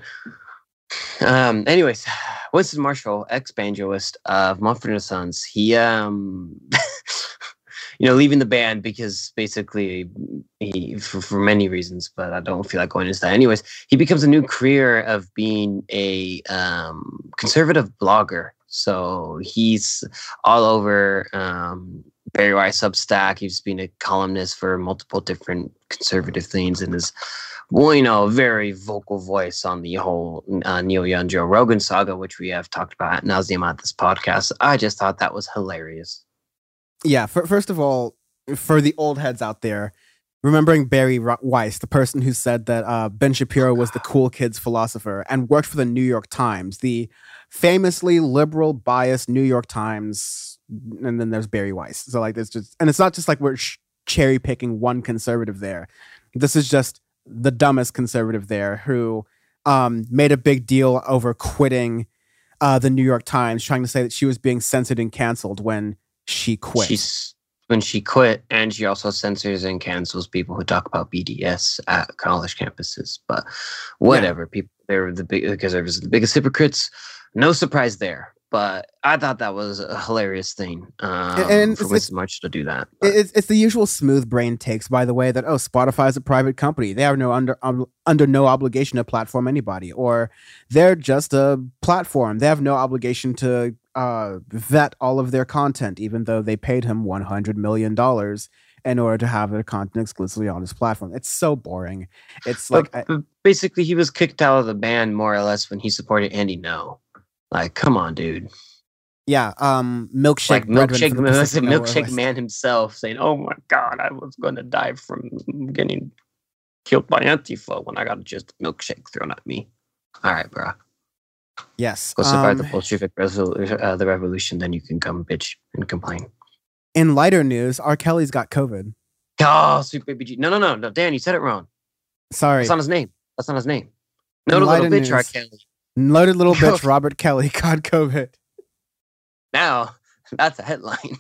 Um. Anyways, Winston Marshall, ex banjoist of Mumford and Sons, he um, you know, leaving the band because basically he for, for many reasons, but I don't feel like going into that. Anyways, he becomes a new career of being a um conservative blogger. So he's all over um Barry White Substack. He's been a columnist for multiple different conservative things and is, well, you know, a very vocal voice on the whole uh, Neil Young Joe Rogan saga, which we have talked about ad nauseum on this podcast. I just thought that was hilarious. Yeah, for, first of all, for the old heads out there, remembering Barry Ro- Weiss, the person who said that uh, Ben Shapiro was the cool kid's philosopher and worked for the New York Times, the famously liberal biased New York Times, and then there's Barry Weiss. So like, there's just, and it's not just like we're sh- cherry picking one conservative there. This is just the dumbest conservative there who um, made a big deal over quitting uh, the New York Times, trying to say that she was being censored and canceled when she quit. She's when she quit, and she also censors and cancels people who talk about B D S at college campuses. But whatever, people they're the big because they're the biggest hypocrites. No surprise there. But I thought that was a hilarious thing um, And- and for it's- Winston Marshall to do that. But It's, it's the usual smooth brain takes, by the way, that, oh, Spotify is a private company. They have no under ob- under no obligation to platform anybody. Or they're just a platform. They have no obligation to uh, vet all of their content, even though they paid him one hundred million dollars in order to have their content exclusively on his platform. It's so boring. It's But, like, I- but basically, he was kicked out of the band more or less when he supported Andy No. Like, come on, dude. yeah, um, milkshake, Like brethren milkshake, from the was Pacific it Nowhere milkshake list. man himself saying, "Oh my god, I was going to die from getting killed by Antifa when I got just a milkshake thrown at me." All right, bro. Yes. Go survive um, the Bolshevik resol- uh, the revolution, then you can come bitch and complain. In lighter news, R. Kelly's got COVID. Oh, Sweet Baby G. No, no, no, no, Dan, you said it wrong. Sorry. That's not his name. That's not his name. No, In no, little lighter bitch, R. news- Kelly. Loaded little No. bitch Robert Kelly got COVID. Now, that's a headline.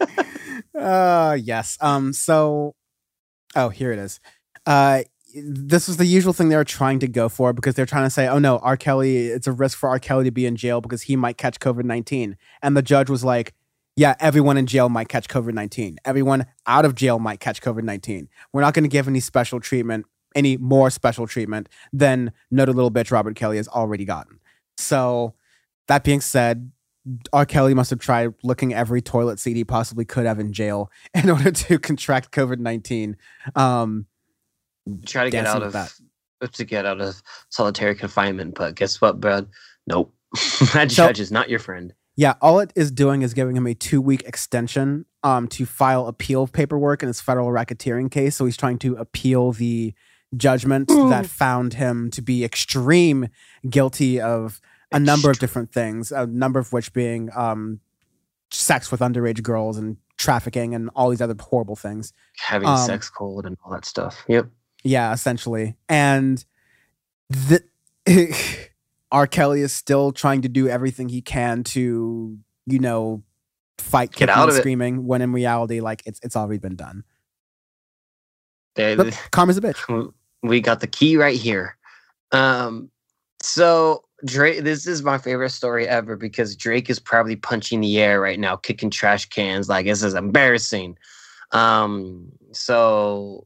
Uh yes. Um so oh, here it is. Uh this was the usual thing they were trying to go for because they're trying to say, oh no, R. Kelly, it's a risk for R. Kelly to be in jail because he might catch COVID nineteen. And the judge was like, yeah, everyone in jail might catch COVID nineteen. Everyone out of jail might catch COVID nineteen. We're not going to give any special treatment, any more special treatment than noted little bitch Robert Kelly has already gotten. So that being said, R. Kelly must have tried looking every toilet seat he possibly could have in jail in order to contract COVID nineteen. Um, Try to get dancing out with of that. to get out of solitary confinement, but guess what, bro? Nope. That So- judge is not your friend. Yeah, all it is doing is giving him a two-week extension um, to file appeal paperwork in his federal racketeering case. So he's trying to appeal the judgment that found him to be extreme guilty of a number of different things, a number of which being um, sex with underage girls and trafficking and all these other horrible things. Having Um, sex cold and all that stuff. Yep. Yeah, essentially. And the R. Kelly is still trying to do everything he can to, you know, fight Get kicking out and of it. screaming when in reality, like it's it's already been done. They, But karma's a bitch. we got the key right here. Um, so Drake, this is my favorite story ever because Drake is probably punching the air right now, kicking trash cans. Like, this is embarrassing. Um, so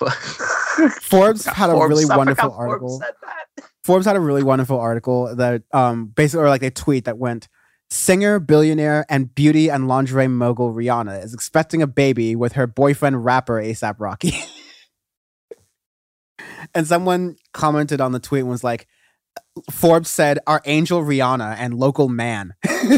Forbes had a really I forgot wonderful Forbes article. said that. Forbes had a really wonderful article that um basically or like a tweet that went, singer, billionaire, and beauty and lingerie mogul Rihanna is expecting a baby with her boyfriend rapper ASAP Rocky. And someone commented on the tweet and was like, Forbes said, our angel Rihanna and local man.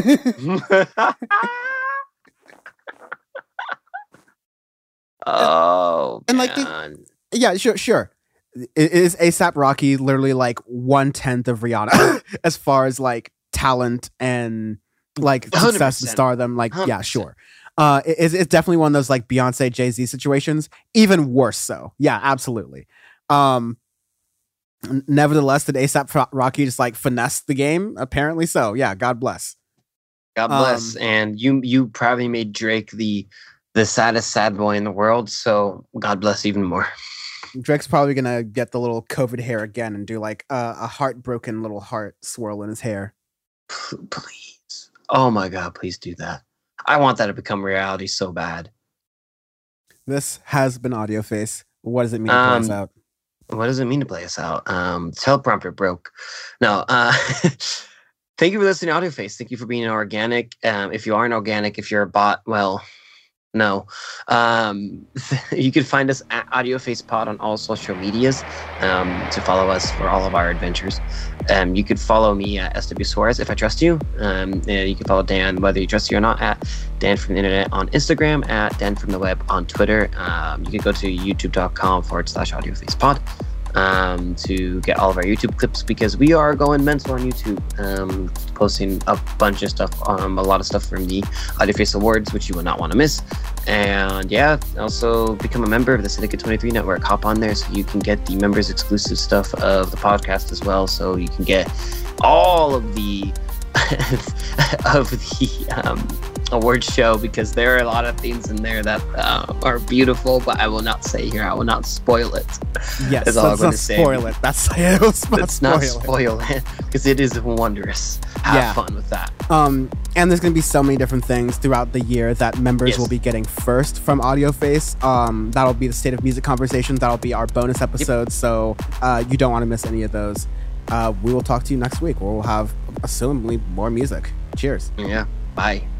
Oh, And, like, the- man. Yeah, sure, sure. I- Is ASAP Rocky literally like one tenth of Rihanna as far as like talent and like one hundred success and percent. stardom? Like, one hundred yeah, percent. sure. Uh, it- it's, it's definitely one of those like Beyonce, Jay Z situations. Even worse, so yeah, absolutely. Um, n- nevertheless, did ASAP Ro- Rocky just like finesse the game? Apparently so. Yeah, God bless. God bless. Um, and you you probably made Drake the the saddest sad boy in the world. So God bless even more. Drake's probably gonna get the little COVID hair again and do like uh, a heartbroken little heart swirl in his hair. Please. Oh my God, please do that. I want that to become reality so bad. This has been Audio Face. What does it mean to play us Um, out? What does it mean to play us out? Um, teleprompter broke. No. Uh, thank you for listening to AudioFace. Thank you for being organic. Um, if you aren't organic, if you're a bot, well, no. Um, you can find us at AudioFace Pod on all social medias um, to follow us for all of our adventures. Um, you could follow me at S W Suarez if I trust you. Um, and you can follow Dan, whether you trust you or not, at Dan from the Internet on Instagram, at Dan from the Web on Twitter. Um, you can go to youtube.com forward slash AudioFacePod um, to get all of our YouTube clips because we are going mental on YouTube, um, posting a bunch of stuff, um, a lot of stuff from the AudioFace Awards, which you will not want to miss. And yeah, also become a member of the Syndicate twenty-three Network. Hop on there so you can get the members exclusive stuff of the podcast as well. So you can get all of the of the um, award show because there are a lot of things in there that uh, are beautiful, but I will not say here. I will not spoil it. Yes, That's all I'm let's gonna not say. spoil it. That's let's not Let's spoil not it. spoil it because it is wondrous. Have Yeah. fun with that. Um, and there's going to be so many different things throughout the year that members Yes. will be getting first from AudioFace. Um, that'll be the State of Music conversations. That'll be our bonus episodes. So uh, you don't want to miss any of those. Uh, we will talk to you next week where we'll have, assumably, more music. Cheers. Yeah. Bye.